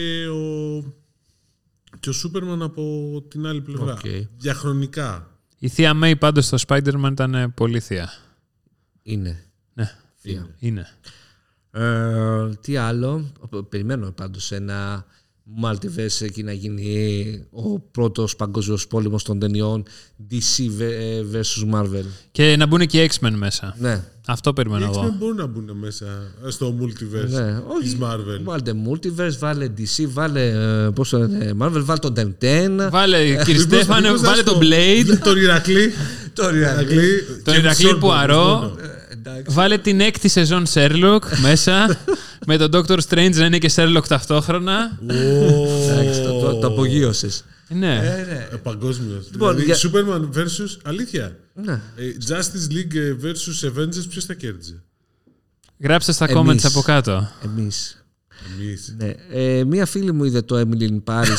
και ο Superman από την άλλη πλευρά. Διαχρονικά. Η θεία May πάντως στο Spider-Man ήταν πολύ θεία. Είναι. Ναι, θεία. Είναι. Τι άλλο. Περιμένω πάντως ένα multiverse εκεί να γίνει ο πρώτος παγκόσμιος πόλεμος των ταινιών DC vs Marvel. Και να μπουν και οι X-Men μέσα. Ναι. Αυτό περιμένω εγώ. Οι X-Men μπορούν να μπουν μέσα στο multiverse της Marvel. Βάλτε multiverse, βάλε DC, βάλε πώς το λένε, Marvel, βάλε τον Ben 10. Βάλε κύριε Στέφανε, βάλε τον Blade. Τον Ηρακλή. Τον Ηρακλή Πουαρό. Βάλε την 6η σεζόν Sherlock μέσα. Με τον Doctor Strange να είναι και Sherlock ταυτόχρονα. Το απογείωσες. Ναι. Παγκόσμιος. Δηλαδή Superman versus. Αλήθεια. Justice League versus Avengers, ποιος θα κέρδιζε? Γράψτε στα comments από κάτω. Εμείς. Μία φίλη μου είδε το Emily in Paris.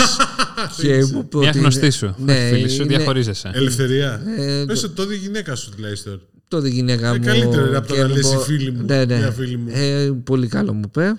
Μια γνωστή σου. Φίλη σου, διαχωρίζεσαι. Ελευθερία. Πες ότι τότε η γυναίκα σου τουλάχιστον. τότε η γυναίκα μου. Καλύτερο είναι από το να λες μου η φίλη μου. Ναι. Μια φίλη μου. Πολύ καλό μου είπε.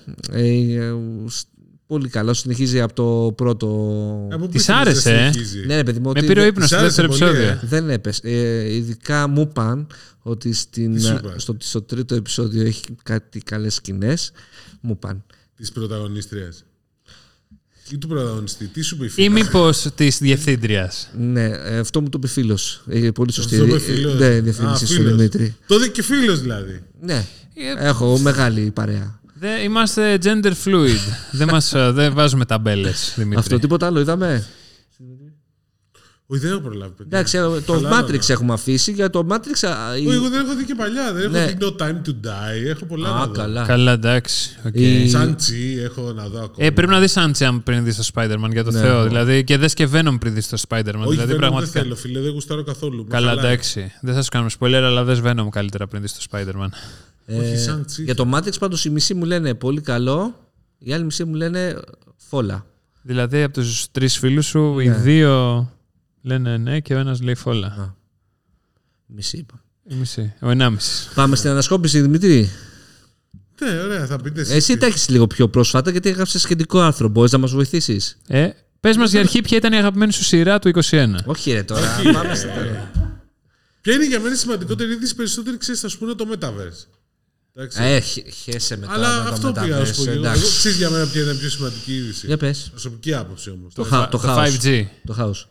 Πολύ καλό. Συνεχίζει από το πρώτο. Της άρεσε, Ναι, παιδί μου. Με πήρε ο ύπνος στο δεύτερο επεισόδιο. Δεν έπεσε. Ειδικά μου είπαν ότι στο τρίτο επεισόδιο έχει κάτι καλές σκηνές. Μου είπαν. Της πρωταγωνίστριας. Ή του πρωταγωνιστή. Τι σου είπε η φίλη? Ή μήπως της διευθύντριας? Ναι, αυτό μου το είπε φίλος. Πολύ σωστή. Ναι, διευθύνση του Δημήτρη. Τότε και φίλος δηλαδή. Ναι. Έχω μεγάλη παρέα. Είμαστε gender fluid. Δεν βάζουμε ταμπέλες, Δημήτρη. Αυτό τίποτα άλλο είδαμε. Όχι, δεν έχω προλάβει. Εντάξει, το Matrix έχουμε αφήσει. Για το Matrix. Εγώ δεν έχω δει και παλιά. Δεν έχω δει No Time to Die. Έχω πολλά να δω. Καλά, εντάξει. Shang-Chi έχω να δω ακόμα. Πρέπει να δεις Shang-Chi πριν δεις το Spider-Man, για το Θεό. Δηλαδή, και δες και Venom πριν δεις το Spider-Man. Όχι, δηλαδή, Venom δεν θέλω, φίλε. Δεν γουστάρω καθόλου. Καλά, εντάξει. Δεν θα σου κάνουμε spoiler, αλλά δες Venom καλύτερα πριν δεις το Spider-Man. Για το Matrix πάντως οι μισοί μου λένε πολύ καλό. Οι άλλοι μισοί μου λένε φόλα. Δηλαδή, από τους 3 φίλους σου, οι 2 λένε ναι και ο ένας λέει φόλα. Μισή είπα. Ο 1,5. Πάμε στην ανασκόπηση, Δημήτρη. Ναι, ωραία, θα πείτε εσύ τα έχεις λίγο πιο πρόσφατα γιατί έγραψες σχετικό άρθρο. Μπορείς να μας βοηθήσεις? Πες μας για αρχή ποια ήταν η αγαπημένη σου σειρά του 2021. Όχι ρε τώρα. Πάμε στην Ποια είναι για μένα η σημαντικότερη είδηση? Περισσότεροι ξέρεις, θα σου πούνε το Metaverse. Χέσε μετά. Αλλά αυτό πήγα να σου πω. Ξέρεις για μένα ποια είναι η πιο σημαντική είδηση? Για πες. Προσωπική άποψη όμως. Το 5G. Το house.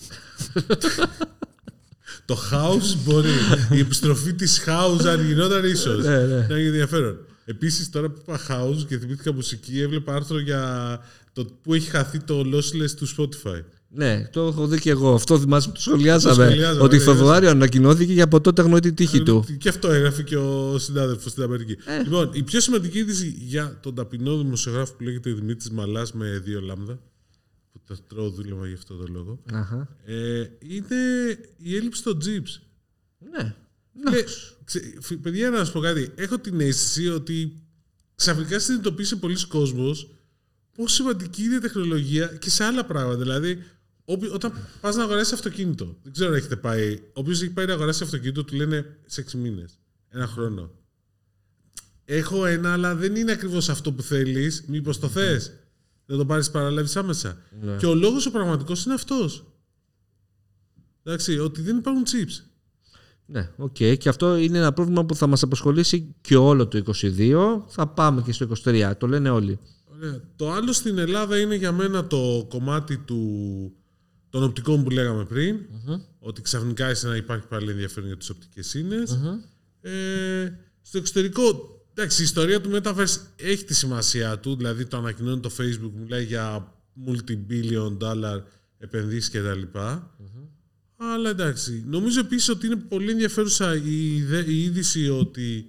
Το house μπορεί. Η επιστροφή της house αν γινόταν ίσως. Να είναι ενδιαφέρον. Επίσης τώρα που είπα house και θυμήθηκα μουσική, έβλεπα άρθρο για το που έχει χαθεί το lossless του Spotify. Ναι, το έχω δει και εγώ. Αυτό θυμάσαι που το σχολιάζαμε. Ότι Φεβρουάριο ανακοινώθηκε και από τότε αγνοεί τη τύχη του. Και αυτό έγραφε και ο συνάδελφος στην Αμερική. Λοιπόν, η πιο σημαντική είδηση για τον ταπεινό δημοσιογράφο που λέγεται Δημήτρης Μαλάς με 2 λάμδα, που το τρώω δούλευα γι' αυτό το λόγο, είναι η έλλειψη των chips. Ναι. Παιδιά, να σας πω κάτι. Έχω την αίσθηση ότι ξαφνικά συνειδητοποίησε πολλοί κόσμος πόσο σημαντική είναι η τεχνολογία και σε άλλα πράγματα. Δηλαδή, όταν πας να αγοράσεις αυτοκίνητο, δεν ξέρω αν έχετε πάει. Όποιος έχει πάει να αγοράσει αυτοκίνητο, του λένε σε 6 μήνες, 1 χρόνο. Έχω ένα, αλλά δεν είναι ακριβώς αυτό που θέλεις. Μήπως το θες? Δεν το πάρεις παραλάβεις άμεσα. Ναι. Και ο λόγος ο πραγματικός είναι αυτός. Εντάξει, ότι δεν υπάρχουν chips. Ναι, και αυτό είναι ένα πρόβλημα που θα μας απασχολήσει και όλο το 2022. Θα πάμε και στο 2023, το λένε όλοι. Ωραία. Το άλλο στην Ελλάδα είναι για μένα το κομμάτι των οπτικών που λέγαμε πριν, ότι ξαφνικά υπάρχει πάλι ενδιαφέρον για τις οπτικές ίνες. Στο εξωτερικό, εντάξει, η ιστορία του Metaverse έχει τη σημασία του, δηλαδή το ανακοινώνει το Facebook, μιλάει για multi-billion dollar επενδύσεις κτλ. Αλλά εντάξει, νομίζω επίσης ότι είναι πολύ ενδιαφέρουσα η είδηση ότι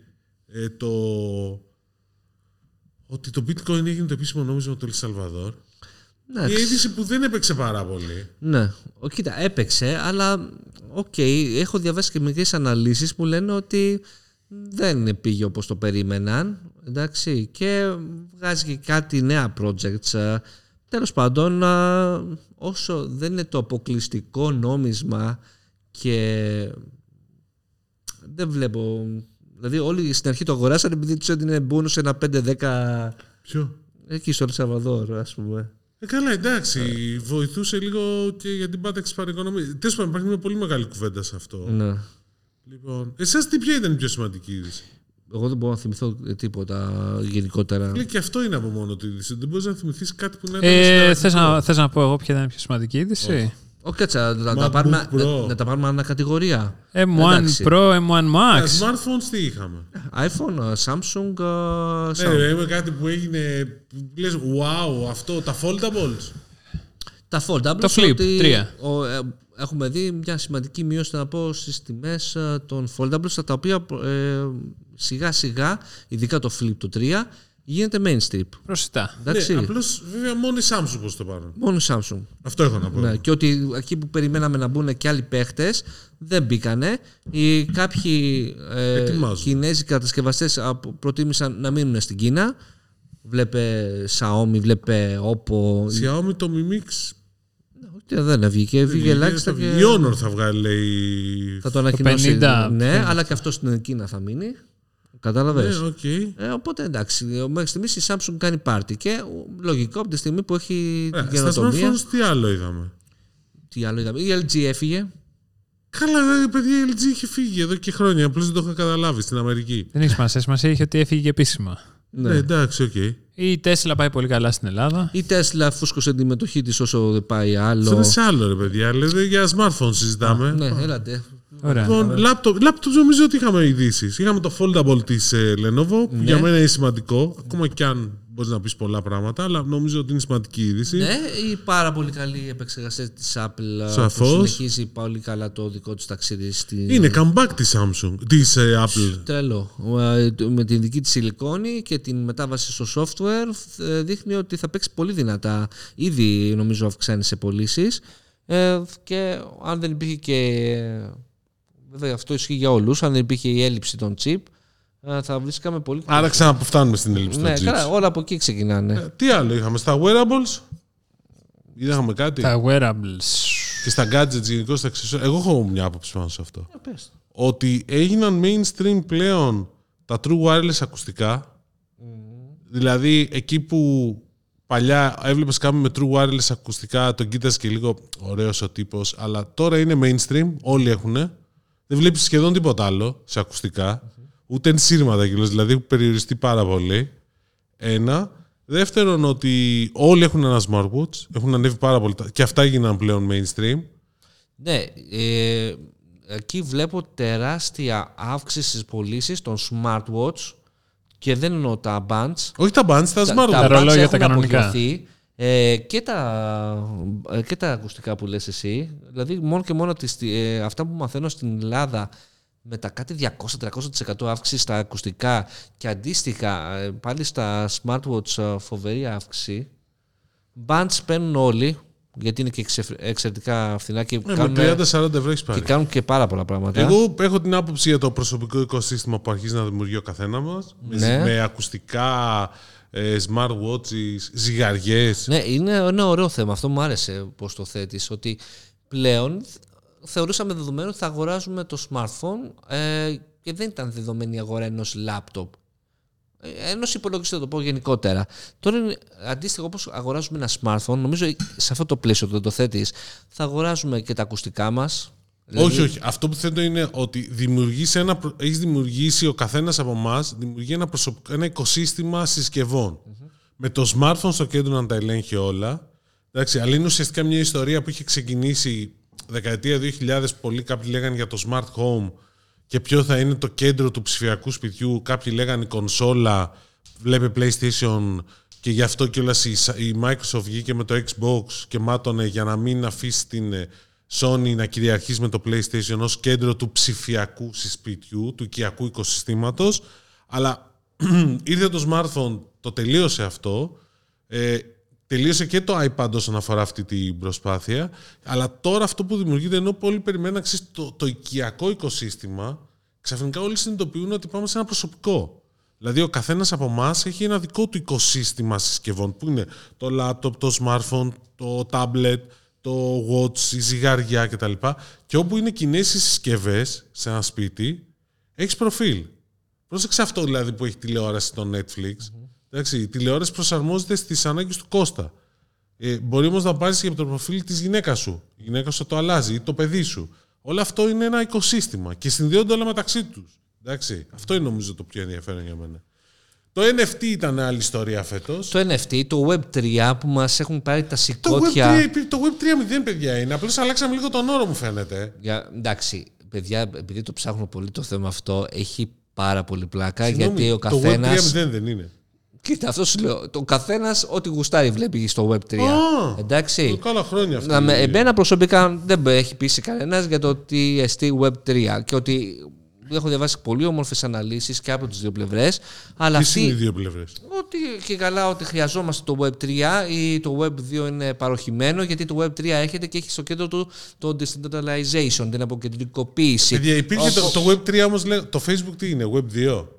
το bitcoin έγινε το επίσημο νόμισμα του Ελσαλβαδόρ. Η είδηση που δεν έπαιξε πάρα πολύ. Ναι, κοίτα, έπαιξε, αλλά έχω διαβάσει και μερικές αναλύσεις που λένε ότι δεν πήγε όπως το περίμεναν. Εντάξει, και βγάζει και κάτι νέα projects. Τέλος πάντων, όσο δεν είναι το αποκλειστικό νόμισμα και δεν βλέπω. Δηλαδή, όλοι στην αρχή το αγοράσαν επειδή τους έδινε μπόνους σε ένα 5-10. Ποιο? Εκεί στο Ελσαλβαδόρ, ας πούμε. Καλά, εντάξει. Βοηθούσε λίγο και για την πάταξη παροικονομίας. Τέλος πάντων, υπάρχει μια πολύ μεγάλη κουβέντα σε αυτό. Ναι. Λοιπόν, εσάς ποια ήταν η πιο σημαντική είδηση? Εγώ δεν μπορώ να θυμηθώ τίποτα γενικότερα. Και αυτό είναι από μόνο του είδηση. Δεν μπορείς να θυμηθείς κάτι που να ήταν. Θες να πω εγώ ποια ήταν η πιο σημαντική είδηση? Όχι, κάτσα, να τα πάρουμε ανακατηγορία. M1 Pro, M1 Max. Smartphones τι είχαμε? iPhone, Samsung. Ναι, είμαι κάτι που έγινε. Λες, wow, αυτό, τα foldables. Τα foldables. Το Flip 3. Έχουμε δει μια σημαντική μείωση, να πω, στις τιμές των foldables, τα οποία σιγά σιγά, ειδικά το Flip το 3, γίνεται mainstream. Προσιτά. Ναι, απλώς βέβαια μόνο η Samsung πώς το πάρουν. Μόνο η Samsung. Αυτό έχω να πω. Ναι, και ότι εκεί που περιμέναμε να μπουν και άλλοι παίχτες δεν μπήκανε. Κάποιοι Κινέζοι κατασκευαστές προτίμησαν να μείνουν στην Κίνα. Βλέπε Xiaomi, βλέπε Oppo. Xiaomi το Mi Mix. Δεν βγήκε ελάχιστα. Η Honor θα βγάλει, λέει. Θα το ανακοινώσει. 50. Ναι, αλλά και αυτό στην Κίνα θα μείνει. Κατάλαβες. Okay. Οπότε εντάξει, μέχρι στιγμής η Samsung κάνει πάρτι και λογικό από τη στιγμή που έχει την καινοτομία. Στα smartphones τι άλλο είδαμε. Η LG έφυγε. Καλά, παιδιά, η LG είχε φύγει εδώ και χρόνια. Απλώς δεν το είχα καταλάβει στην Αμερική. Δεν έχει σημασία. Σημασία είχε ότι έφυγε επίσημα. Ναι, εντάξει, οκ. Η Tesla πάει πολύ καλά στην Ελλάδα. Η Tesla φούσκωσε τη μετοχή της όσο δεν πάει άλλο. Αυτό είναι σε άλλο, ρε παιδιά. Δηλαδή για smartphone συζητάμε. Ναι, έλατε. Λοιπόν, laptop νομίζω ότι είχαμε ειδήσεις. Είχαμε το foldable της Lenovo, που για μένα είναι σημαντικό. Ακόμα κι αν μπορείς να πεις πολλά πράγματα, αλλά νομίζω ότι είναι σημαντική είδηση. Ναι, η πάρα πολύ καλή επεξεργαστή της Apple. Σαφώς. Που συνεχίζει πολύ καλά το δικό της ταξίδι. Είναι comeback της Samsung, της Apple. Τρελό. Με την δική της σιλικόνη και την μετάβαση στο software δείχνει ότι θα παίξει πολύ δυνατά. Ήδη νομίζω αυξάνει σε πωλήσεις. Και αν δεν υπήρχε και... Βέβαια αυτό ισχύει για όλους. Αν δεν υπήρχε η έλλειψη των chip, θα βρίσκαμε πολύ... Άρα ξαναποφτάνουμε στην έλλειψη των chips. Ναι, καλά, όλα από εκεί ξεκινάνε. Τι άλλο είχαμε στα wearables? Είδαμε κάτι? Τα wearables. Και στα gadgets γενικώς, στα accessories. Εγώ έχω μια άποψη πάνω σε αυτό. Ότι έγιναν mainstream πλέον τα true wireless ακουστικά. Δηλαδή εκεί που παλιά έβλεπες κάποιον με true wireless ακουστικά, τον κοίτας και λίγο ωραίος ο τύπος, αλλά τώρα είναι mainstream, όλοι έχουνε. Δεν βλέπεις σχεδόν τίποτα άλλο σε ακουστικά, ούτε ενσύρματα κιόλας, δηλαδή έχουν περιοριστεί πάρα πολύ. Ένα. Δεύτερον, ότι όλοι έχουν ένα smartwatch, έχουν ανέβει πάρα πολύ και αυτά έγιναν πλέον mainstream. Ναι, εκεί βλέπω τεράστια αύξηση στις πωλήσεις των smartwatch και δεν εννοώ τα bands. Όχι τα bands, τα smartwatch. Τα ρολόγια τα κανονικά. Και τα ακουστικά που λες εσύ. Δηλαδή μόνο και μόνο αυτά που μαθαίνω στην Ελλάδα με τα κάτι 200-300% αύξηση στα ακουστικά και αντίστοιχα πάλι στα smartwatch φοβερή αύξηση. Bands παίρνουν όλοι, γιατί είναι και εξαιρετικά φθηνά και με 30-40 ευρώ έχεις πάρει. Και κάνουν και πάρα πολλά πράγματα. Εγώ έχω την άποψη για το προσωπικό οικοσύστημα που αρχίζει να δημιουργεί ο καθένα μας. Ναι. Με ακουστικά, smartwatches, ζυγαριές. Ναι, είναι ένα ωραίο θέμα. Αυτό μου άρεσε πώς το θέτεις. Ότι πλέον θεωρούσαμε δεδομένο ότι θα αγοράζουμε το smartphone και δεν ήταν δεδομένη η αγορά ενός laptop. Ενός υπολογιστή, θα το πω γενικότερα. Τώρα είναι αντίστοιχο όπως αγοράζουμε ένα smartphone, νομίζω σε αυτό το πλαίσιο το θέτεις, θα αγοράζουμε και τα ακουστικά μας. Δηλαδή... Όχι. Αυτό που θέτω είναι ότι έχεις δημιουργήσει ο καθένας από εμάς, δημιουργεί ένα οικοσύστημα συσκευών. Με το smartphone στο κέντρο να τα ελέγχει όλα. Εντάξει, αλλά είναι ουσιαστικά μια ιστορία που είχε ξεκινήσει δεκαετία 2000. Πολλοί κάποιοι λέγανε για το smart home και ποιο θα είναι το κέντρο του ψηφιακού σπιτιού. Κάποιοι λέγανε η κονσόλα, βλέπε PlayStation, και γι' αυτό κιόλας η Microsoft βγήκε με το Xbox και μάτωνε για να μην αφήσει την Sony να κυριαρχήσει με το PlayStation ως κέντρο του ψηφιακού σπιτιού, του οικιακού οικοσυστήματος. Αλλά ήρθε το smartphone, το τελείωσε αυτό. Τελείωσε και το iPad όσον αφορά αυτή την προσπάθεια. Αλλά τώρα αυτό που δημιουργείται, ενώ πολλοί περιμένουν το οικιακό οικοσύστημα, ξαφνικά όλοι συνειδητοποιούν ότι πάμε σε ένα προσωπικό. Δηλαδή ο καθένας από εμάς έχει ένα δικό του οικοσύστημα συσκευών, που είναι το laptop, το smartphone, το tablet, το watch, η ζυγαριά κτλ. Και όπου είναι κοινές οι συσκευές σε ένα σπίτι, έχεις προφίλ. Πρόσεξε αυτό δηλαδή που έχει τηλεόραση το Netflix. Εντάξει, η τηλεόραση προσαρμόζεται στις ανάγκες του Κώστα. Μπορεί όμως να πάρεις και από το προφίλ της γυναίκας σου. Η γυναίκα σου το αλλάζει ή το παιδί σου. Όλο αυτό είναι ένα οικοσύστημα και συνδέονται όλα μεταξύ τους. Εντάξει, αυτό είναι νομίζω το πιο ενδιαφέρον για μένα. Το NFT ήταν άλλη ιστορία φέτος. Το NFT, το Web3 που μας έχουν πάρει τα σηκώτια. Το Web 3.0 παιδιά είναι. Απλώς αλλάξαμε λίγο τον όρο, μου φαίνεται. Εντάξει, παιδιά, επειδή το ψάχνω πολύ το θέμα αυτό, έχει πάρα πολύ πλάκα. Συγγνώμη, γιατί ο καθένας. Το Web 3.0 δεν είναι. Κοίτα, αυτό σου λέω. Ο καθένας ό,τι γουστάρει βλέπει στο Web3. Εντάξει. Το κάνω χρόνια αυτό. Εμένα προσωπικά δεν με έχει πείσει κανένας για το τι εστί Web3 και ότι. Έχω διαβάσει πολύ όμορφες αναλύσεις και από τις δύο πλευρές. Τι είναι οι δύο πλευρές? Ότι και καλά ότι χρειαζόμαστε το Web3 ή το Web2 είναι παροχημένο, γιατί το Web3 έρχεται και έχει στο κέντρο του το decentralization, την αποκεντρικοποίηση. Παιδιά, υπήρχε το Web3 όμως, το Facebook τι είναι, Web2?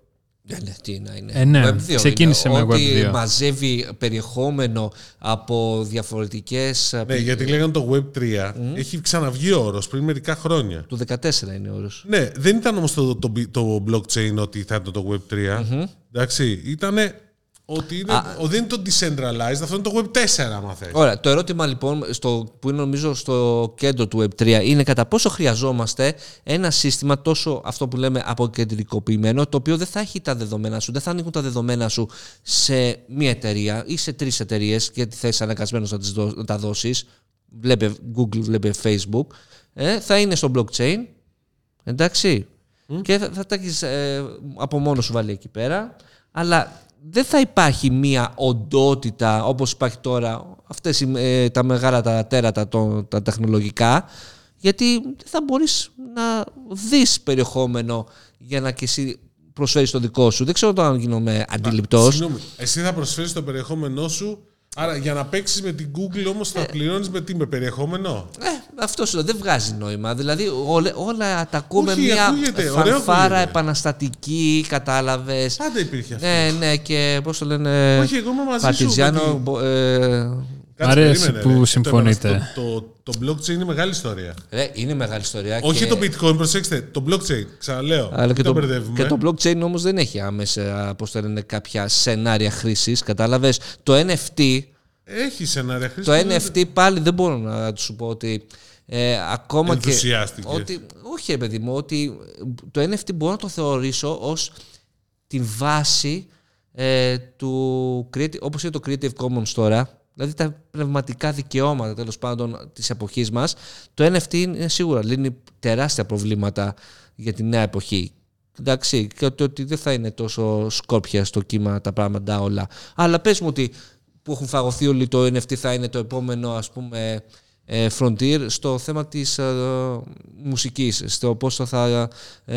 Ναι, τι να είναι. Ναι, Web 2 ξεκίνησε είναι. με Web 2. Ότι μαζεύει περιεχόμενο από διαφορετικές... Ναι, γιατί λέγανε το Web 3. Έχει ξαναβγεί ο όρος πριν μερικά χρόνια. Του 14 είναι ο όρος. Ναι, δεν ήταν όμως το blockchain ότι θα ήταν το Web 3. Εντάξει, ήτανε ότι δεν είναι το decentralized, αυτό είναι το Web 4, άμα θες. Ωραία, το ερώτημα λοιπόν που είναι νομίζω στο κέντρο του Web3 είναι κατά πόσο χρειαζόμαστε ένα σύστημα τόσο αυτό που λέμε αποκεντρικοποιημένο, το οποίο δεν θα έχει τα δεδομένα σου, δεν θα ανοίγουν τα δεδομένα σου σε μία εταιρεία ή σε 3 εταιρείες, γιατί θα είσαι αναγκασμένος να τα δώσεις. Βλέπε Google, βλέπε Facebook. Θα είναι στο blockchain, εντάξει, και θα τα έχεις από μόνο σου βάλει εκεί πέρα, αλλά δεν θα υπάρχει μία οντότητα όπως υπάρχει τώρα, αυτές τα μεγάλα τα τέρατα τα τεχνολογικά, γιατί δεν θα μπορείς να δεις περιεχόμενο για να και εσύ προσφέρεις το δικό σου. Δεν ξέρω αν γίνομαι αντιληπτός. Συγγνώμη, εσύ θα προσφέρεις το περιεχόμενό σου, άρα για να παίξεις με την Google όμως θα πληρώνεις με περιεχόμενο. Αυτό σου δεν βγάζει νόημα. Δηλαδή όλα τα ακούμε. Όχι, μια φανφάρα επαναστατική, κατάλαβες. Πάντα υπήρχε αυτό. Ναι, και πώς το λένε. Όχι, εγώ είμαι μαζί Παρτιζιάνο. Αρέσει που συμφωνείτε. Το blockchain είναι μεγάλη ιστορία. Είναι μεγάλη ιστορία. Όχι το bitcoin, προσέξτε. Το blockchain, ξαναλέω. Αλλά και μπερδεύουμε. το blockchain όμως δεν έχει άμεσα, πώς το λένε, κάποια σενάρια χρήσης. Κατάλαβες. Το NFT. Έχει σενάρια χρήσης. Το NFT πάλι δεν μπορώ να σου πω ότι. Ακόμα ενθουσιάστηκε. Όχι, παιδί μου, ότι το NFT μπορώ να το θεωρήσω ως την βάση του όπως είναι το Creative Commons τώρα, δηλαδή τα πνευματικά δικαιώματα τέλος πάντων της εποχής μας. Το NFT είναι σίγουρα λύνει τεράστια προβλήματα για τη νέα εποχή. Εντάξει, και ότι δεν θα είναι τόσο σκόρπια στο κύμα τα πράγματα όλα. Αλλά πες μου ότι που έχουν φαγωθεί όλοι το NFT θα είναι το επόμενο, ας πούμε, frontier στο θέμα της μουσικής, στο πώς θα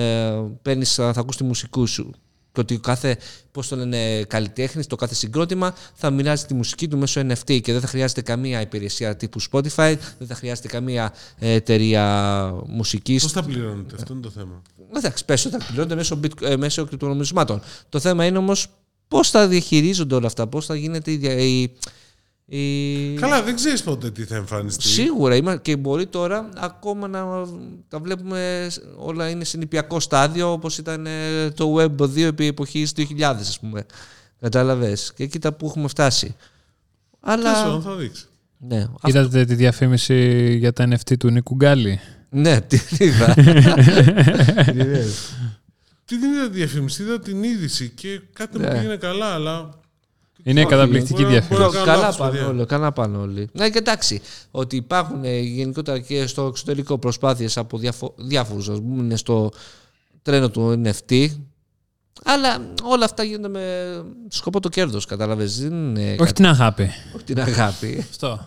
ακούς τη μουσική σου. Και ότι κάθε, πώς το λένε, καλλιτέχνης, το κάθε συγκρότημα θα μοιράζει τη μουσική του μέσω NFT και δεν θα χρειάζεται καμία υπηρεσία τύπου Spotify, δεν θα χρειάζεται καμία εταιρεία μουσικής. Πώς θα πληρώνετε, αυτό είναι το θέμα. Εντάξει, πες ότι θα πληρώνετε μέσω κρυπτονομισμάτων. Το θέμα είναι όμως πώς θα διαχειρίζονται όλα αυτά, πώς θα γίνεται Καλά, δεν ξέρεις πότε τι θα εμφανιστεί. Σίγουρα, και μπορεί τώρα ακόμα να τα βλέπουμε όλα είναι σε νηπιακό στάδιο, όπως ήταν το Web 2 επί εποχής 2000, ας πούμε. Κατάλαβες. Και κοίτα που έχουμε φτάσει. Αλλά θα δείξει. Ναι, είδατε τη διαφήμιση για τα NFT του Νίκου Γκάλη? Ναι, τι είδα. Τι δεν είδα τη διαφήμιση, είδα την είδηση και κάτι μου πήγαινε καλά, αλλά... Είναι καταπληκτική διαφήμιση. Καλά πάνε όλοι. Ναι, και εντάξει, ότι υπάρχουν γενικότερα και στο εξωτερικό προσπάθειες από διάφορους, ας πούμε, είναι στο τρένο του NFT, αλλά όλα αυτά γίνονται με σκοπό το κέρδος, κατάλαβες. Όχι την αγάπη. Όχι την αγάπη. Αυτό.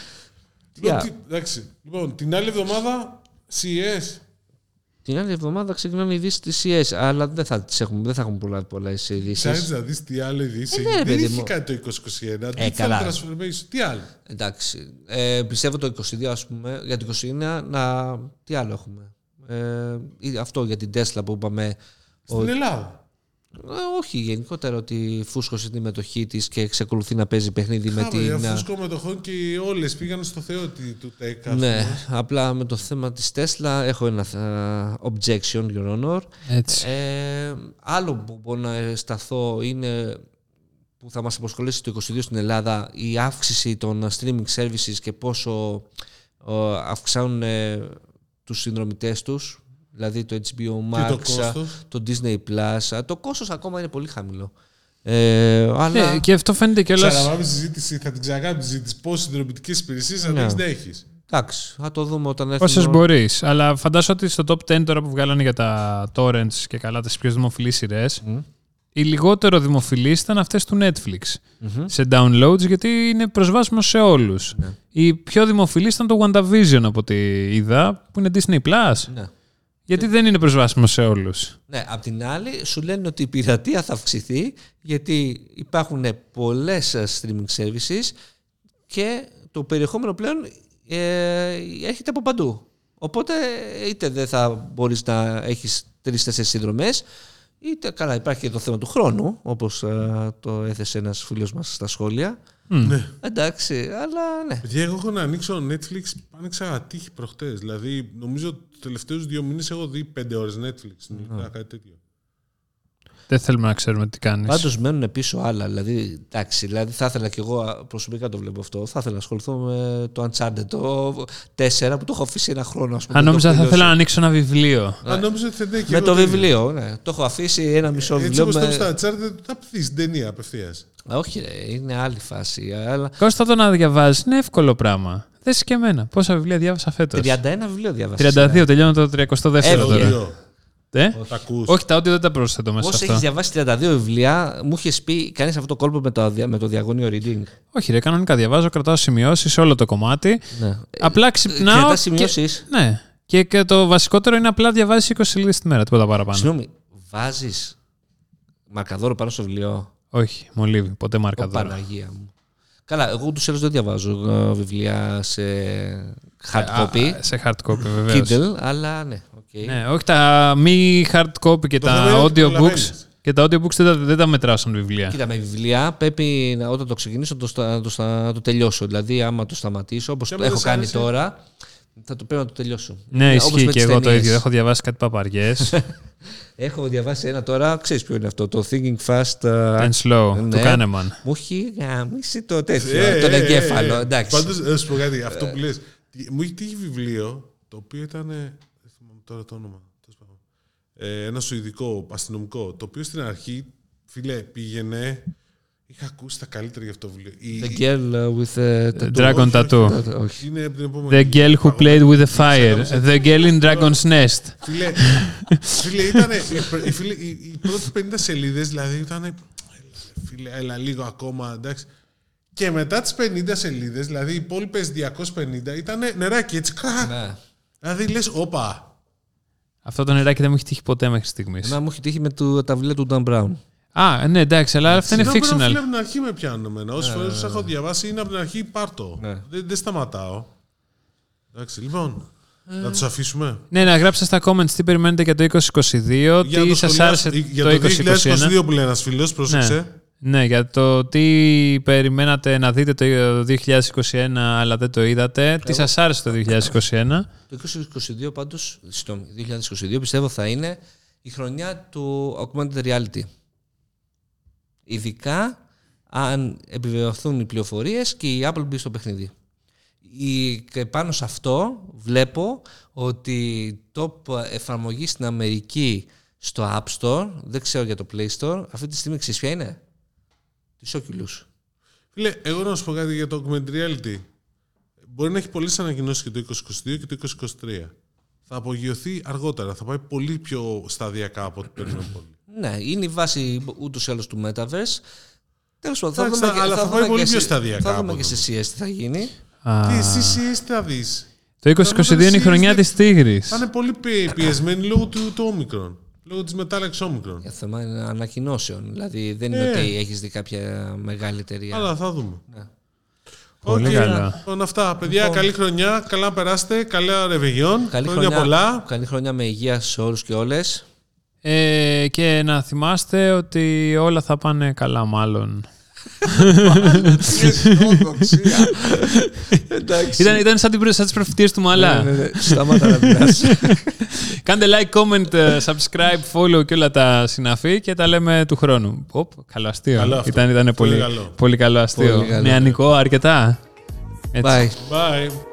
Λοιπόν, την άλλη εβδομάδα CES. Την άλλη εβδομάδα ξεκινάνε οι ειδήσεις της CES, αλλά δεν θα έχουμε πολλές ειδήσεις. Ψάχνεις να δεις τι άλλο ειδήσεις. Δεν είχε κάτι το 2021. Τι άλλο. Εντάξει. Πιστεύω το 2022, ας πούμε, για το 2021 τι άλλο έχουμε. Αυτό για την Tesla που είπαμε. Στην Ελλάδα. Όχι, γενικότερα ότι φούσκωσε τη μετοχή της και εξακολουθεί να παίζει παιχνίδι με την... Φούσκω μετοχών και όλες πήγαν στο Θεό του tech. Ναι, απλά με το θέμα της Tesla έχω ένα objection, Your Honor. Έτσι. Άλλο που μπορώ να σταθώ είναι που θα μας απασχολήσει το 2022 στην Ελλάδα, η αύξηση των streaming services και πόσο αυξάνουν τους συνδρομητές τους. Δηλαδή το HBO Max, το Disney Plus. Το κόστος ακόμα είναι πολύ χαμηλό. Αλλά... και αυτό φαίνεται κιόλας. Ξαναπάμε συζήτηση, θα την ξανακάνουμε τη συζήτηση. Πόσες συνδρομητικές υπηρεσίες θα να έχεις. Εντάξει, θα το δούμε όταν έρθει. Πόσες μπορείς. Αλλά φαντάσου ότι στο top 10 τώρα που βγάλανε για τα torrents και καλά τις πιο δημοφιλείς σειρές, οι λιγότερο δημοφιλείς ήταν αυτές του Netflix σε downloads, γιατί είναι προσβάσιμο σε όλους. Η πιο δημοφιλής ήταν το WandaVision από ό,τι είδα, που είναι Disney Plus. Γιατί δεν είναι προσβάσιμο σε όλους. Ναι, απ' την άλλη σου λένε ότι η πειρατεία θα αυξηθεί, γιατί υπάρχουν πολλές streaming services και το περιεχόμενο πλέον έρχεται από παντού. Οπότε είτε δεν θα μπορείς να έχεις 3-4 συνδρομές, Είτε καλά, υπάρχει και το θέμα του χρόνου, όπως το έθεσε ένας φίλος μας στα σχόλια. Ναι. Εντάξει, αλλά ναι. Παιδιά, εγώ έχω να ανοίξω Netflix, άνοιξα ατύχη προχτές. Δηλαδή, νομίζω τους τελευταίους 2 μήνες έχω δει 5 ώρες Netflix. Κάτι τέτοιο. Δεν θέλουμε να ξέρουμε τι κάνεις. Πάντως μένουν πίσω άλλα. Δηλαδή, εντάξει, δηλαδή θα ήθελα και εγώ προσωπικά το βλέπω αυτό. Θα ήθελα να ασχοληθώ με το Uncharted, το 4 που το έχω αφήσει ένα χρόνο. Ας πούμε, Αν νόμιζα θα ήθελα να ανοίξω ένα βιβλίο. Αν νόμιζα ότι θα με το βιβλίο, ναι. Το έχω αφήσει ένα μισό βιβλίο. Έτσι όπως το Uncharted, θα πεις την ταινία απευθείας. Όχι, ρε, είναι άλλη φάση. Αλλά... Κώστα, το να διαβάζεις είναι εύκολο πράγμα. Δες και εμένα. Πόσα βιβλία διάβασα φέτος? 31 βιβλίο διάβασα. 32, τελειώνω το 32ο τώρα. Τα ακούς. Όχι, τα audio δεν τα προσθέτω μέσα. Πώς έχεις διαβάσει 32 βιβλία, μου είχες πει, κάνεις αυτό το κόλπο με το διαγωνίο reading. Όχι, ρε, κανονικά διαβάζω, κρατάω σημειώσεις όλο το κομμάτι. Ναι. Απλά ξυπνάω. Κρατάς σημειώσεις. Ναι. Και το βασικότερο είναι απλά διαβάζεις 20 σελίδες τη μέρα, τίποτα παραπάνω. Συγγνώμη, βάζεις μαρκαδόρο πάνω στο βιβλίο? Όχι, μολύβι, ποτέ μαρκαδόρο. Παναγία μου. Καλά, εγώ ούτως ή άλλως δεν διαβάζω βιβλία σε hard copy. Σε hard copy, βεβαίως. Kindle, αλλά ναι. Okay. Ναι, όχι, τα μη hard copy και τα audiobooks. Και τα audiobooks δεν τα μετράω σαν βιβλία. Κοίτα, με βιβλία πρέπει όταν το ξεκινήσω να το τελειώσω. Δηλαδή, άμα το σταματήσω, όπως το έχω κάνει τώρα, θα το πρέπει να το τελειώσω. Ναι, ισχύει και εγώ το ίδιο. Έχω διαβάσει κάτι παπαριές. Έχω διαβάσει ένα τώρα, ξέρεις ποιο είναι αυτό, το Thinking Fast and Slow, ναι, του Kahneman. Μου έχει γαμίσει το τέτοιο, τον εγκέφαλο. Εντάξει. Πάντως, να σου πω κάτι, αυτό που λες, μου έχει τύχει βιβλίο, το οποίο ήταν, δεν θυμάμαι τώρα το όνομα, ένα σουηδικό αστυνομικό, το οποίο στην αρχή, φίλε, πήγαινε, είχα ακούσει τα καλύτερα για αυτό το βιβλίο. The girl with the Dragon Tattoo. Είναι από την επόμενη. The girl who played with the fire. The girl in Dragon's Nest. Φίλε, ήταν οι πρώτες 50 σελίδες, δηλαδή ήταν, φίλε, έλα λίγο ακόμα, εντάξει. Και μετά τις 50 σελίδες, δηλαδή οι υπόλοιπες 250, ήταν νεράκι, έτσι, ναι. Δηλαδή λες, όπα. Αυτό το νεράκι δεν μου έχει τύχει ποτέ μέχρι στιγμής. Εμένα μου έχει τύχει με τα βιβλία του Dan Brown. Α, ναι, εντάξει, αλλά αυτά είναι fictional. Φίλε, από την αρχή με πιάνουν εμένα. Όσες φορές έχω διαβάσει είναι από την αρχή πάρτο. Ναι. Δεν σταματάω. Εντάξει, λοιπόν, να τους αφήσουμε. Ναι, να γράψετε στα comments τι περιμένετε για το 2022, τι σας άρεσε για το 2022 που λέει ένας φίλος, πρόσεξε. Ναι, για το τι περιμένατε να δείτε το 2021 αλλά δεν το είδατε. Τι σας άρεσε το 2021. Το 2022 πάντως, 2022 πιστεύω θα είναι η χρονιά του augmented reality. Ειδικά αν επιβεβαιωθούν οι πληροφορίες και η Apple μπει στο παιχνίδι. Και πάνω σε αυτό βλέπω ότι top εφαρμογή στην Αμερική στο App Store, δεν ξέρω για το Play Store, αυτή τη στιγμή ξέρεις ποια είναι? Της Oculus. Φίλε, εγώ να σου πω κάτι για το augmented reality. Μπορεί να έχει πολλές ανακοινώσεις και το 2022 και το 2023. Θα απογειωθεί αργότερα, θα πάει πολύ πιο σταδιακά από ό,τι περιμένουμε πολύ. Ναι, είναι η βάση ούτως ή άλλως του Metaverse. Τέλος πάντων, αλλά θα πάει πολύ πιο σταδιακά. Θα δούμε και σε CS τι θα γίνει. Τι εσύ CS τι θα δεις? Το 2022 είναι η χρονιά της Τίγρης. Θα είναι πολύ πιεσμένοι λόγω του Omicron. Λόγω της μετάλλαξης Omicron. Για θέμα είναι ανακοινώσεων. Δηλαδή δεν είναι ότι έχεις δει κάποια μεγάλη εταιρεία. Αλλά θα δούμε. Ναι. Πολύ καλά. Λοιπόν, αυτά. Παιδιά, καλή χρονιά. Καλά να περάσετε. Καλά ρεβεγιόν. Χρόνια πολλά. Καλή χρονιά με υγεία σε όλους και όλες. Και να θυμάστε ότι όλα θα πάνε καλά μάλλον. Ήταν σαν τις προφητείες του Μαλά. Σταμάτα να μιλάς. Κάντε like, comment, subscribe, follow και όλα τα συναφή και τα λέμε του χρόνου. Καλό αστείο. Ήταν πολύ καλό αστείο. Νεανικό αρκετά. Bye. Bye.